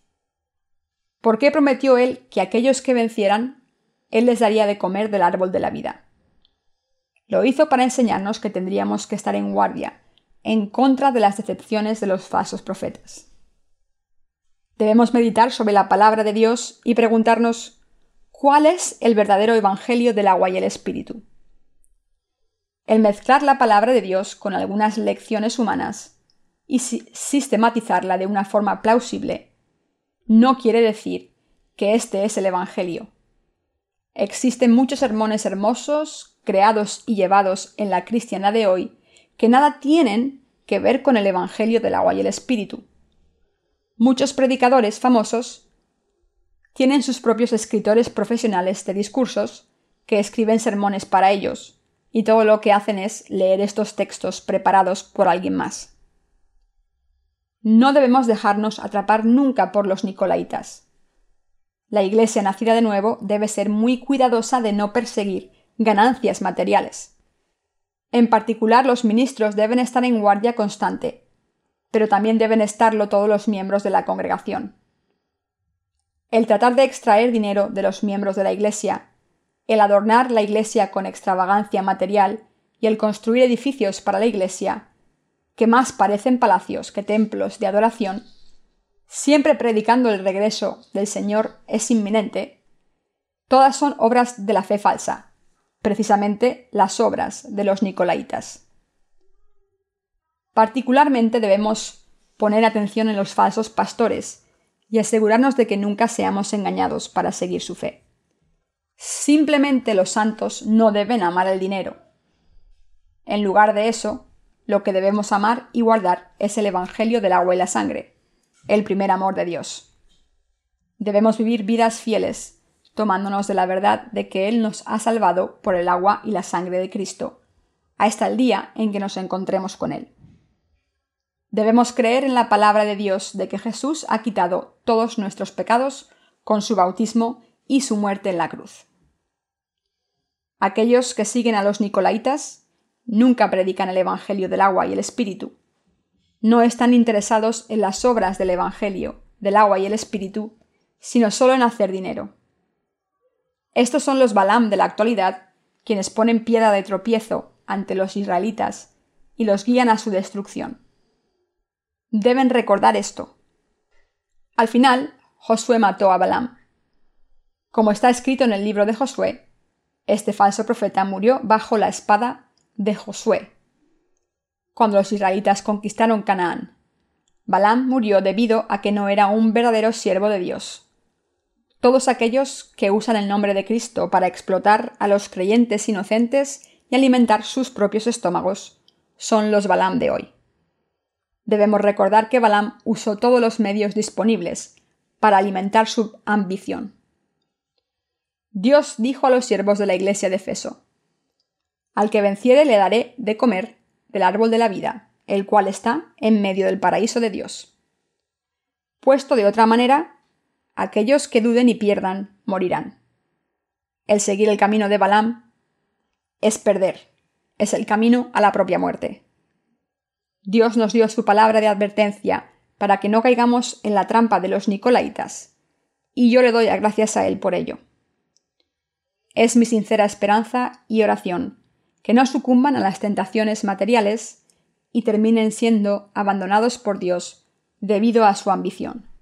¿Por qué prometió Él que a aquellos que vencieran, Él les daría de comer del árbol de la vida? Lo hizo para enseñarnos que tendríamos que estar en guardia, en contra de las decepciones de los falsos profetas. Debemos meditar sobre la palabra de Dios y preguntarnos: ¿cuál es el verdadero evangelio del agua y el espíritu? El mezclar la palabra de Dios con algunas lecciones humanas y sistematizarla de una forma plausible no quiere decir que este es el evangelio. Existen muchos sermones hermosos, creados y llevados en la cristiandad de hoy, que nada tienen que ver con el evangelio del agua y el espíritu. Muchos predicadores famosos tienen sus propios escritores profesionales de discursos que escriben sermones para ellos, y todo lo que hacen es leer estos textos preparados por alguien más. No debemos dejarnos atrapar nunca por los nicolaítas. La iglesia nacida de nuevo debe ser muy cuidadosa de no perseguir ganancias materiales. En particular, los ministros deben estar en guardia constante, pero también deben estarlo todos los miembros de la congregación. El tratar de extraer dinero de los miembros de la iglesia, el adornar la iglesia con extravagancia material y el construir edificios para la iglesia, que más parecen palacios que templos de adoración, siempre predicando el regreso del Señor es inminente, todas son obras de la fe falsa, precisamente las obras de los nicolaítas. Particularmente debemos poner atención en los falsos pastores y asegurarnos de que nunca seamos engañados para seguir su fe. Simplemente los santos no deben amar el dinero. En lugar de eso, lo que debemos amar y guardar es el evangelio del agua y la sangre, el primer amor de Dios. Debemos vivir vidas fieles, tomándonos de la verdad de que Él nos ha salvado por el agua y la sangre de Cristo, hasta el día en que nos encontremos con Él. Debemos creer en la palabra de Dios de que Jesús ha quitado todos nuestros pecados con su bautismo y su muerte en la cruz. Aquellos que siguen a los nicolaítas nunca predican el evangelio del agua y el espíritu. No están interesados en las obras del evangelio del agua y el espíritu, sino solo en hacer dinero. Estos son los Balaam de la actualidad, quienes ponen piedra de tropiezo ante los israelitas y los guían a su destrucción. Deben recordar esto. Al final, Josué mató a Balaam. Como está escrito en el libro de Josué, este falso profeta murió bajo la espada de Josué. Cuando los israelitas conquistaron Canaán, Balaam murió debido a que no era un verdadero siervo de Dios. Todos aquellos que usan el nombre de Cristo para explotar a los creyentes inocentes y alimentar sus propios estómagos son los Balaam de hoy. Debemos recordar que Balaam usó todos los medios disponibles para alimentar su ambición. Dios dijo a los siervos de la iglesia de Efeso: «Al que venciere le daré de comer del árbol de la vida, el cual está en medio del paraíso de Dios». Puesto de otra manera, aquellos que duden y pierdan morirán. El seguir el camino de Balaam es perder, es el camino a la propia muerte. Dios nos dio su palabra de advertencia para que no caigamos en la trampa de los nicolaitas, y yo le doy gracias a Él por ello. Es mi sincera esperanza y oración que no sucumban a las tentaciones materiales y terminen siendo abandonados por Dios debido a su ambición.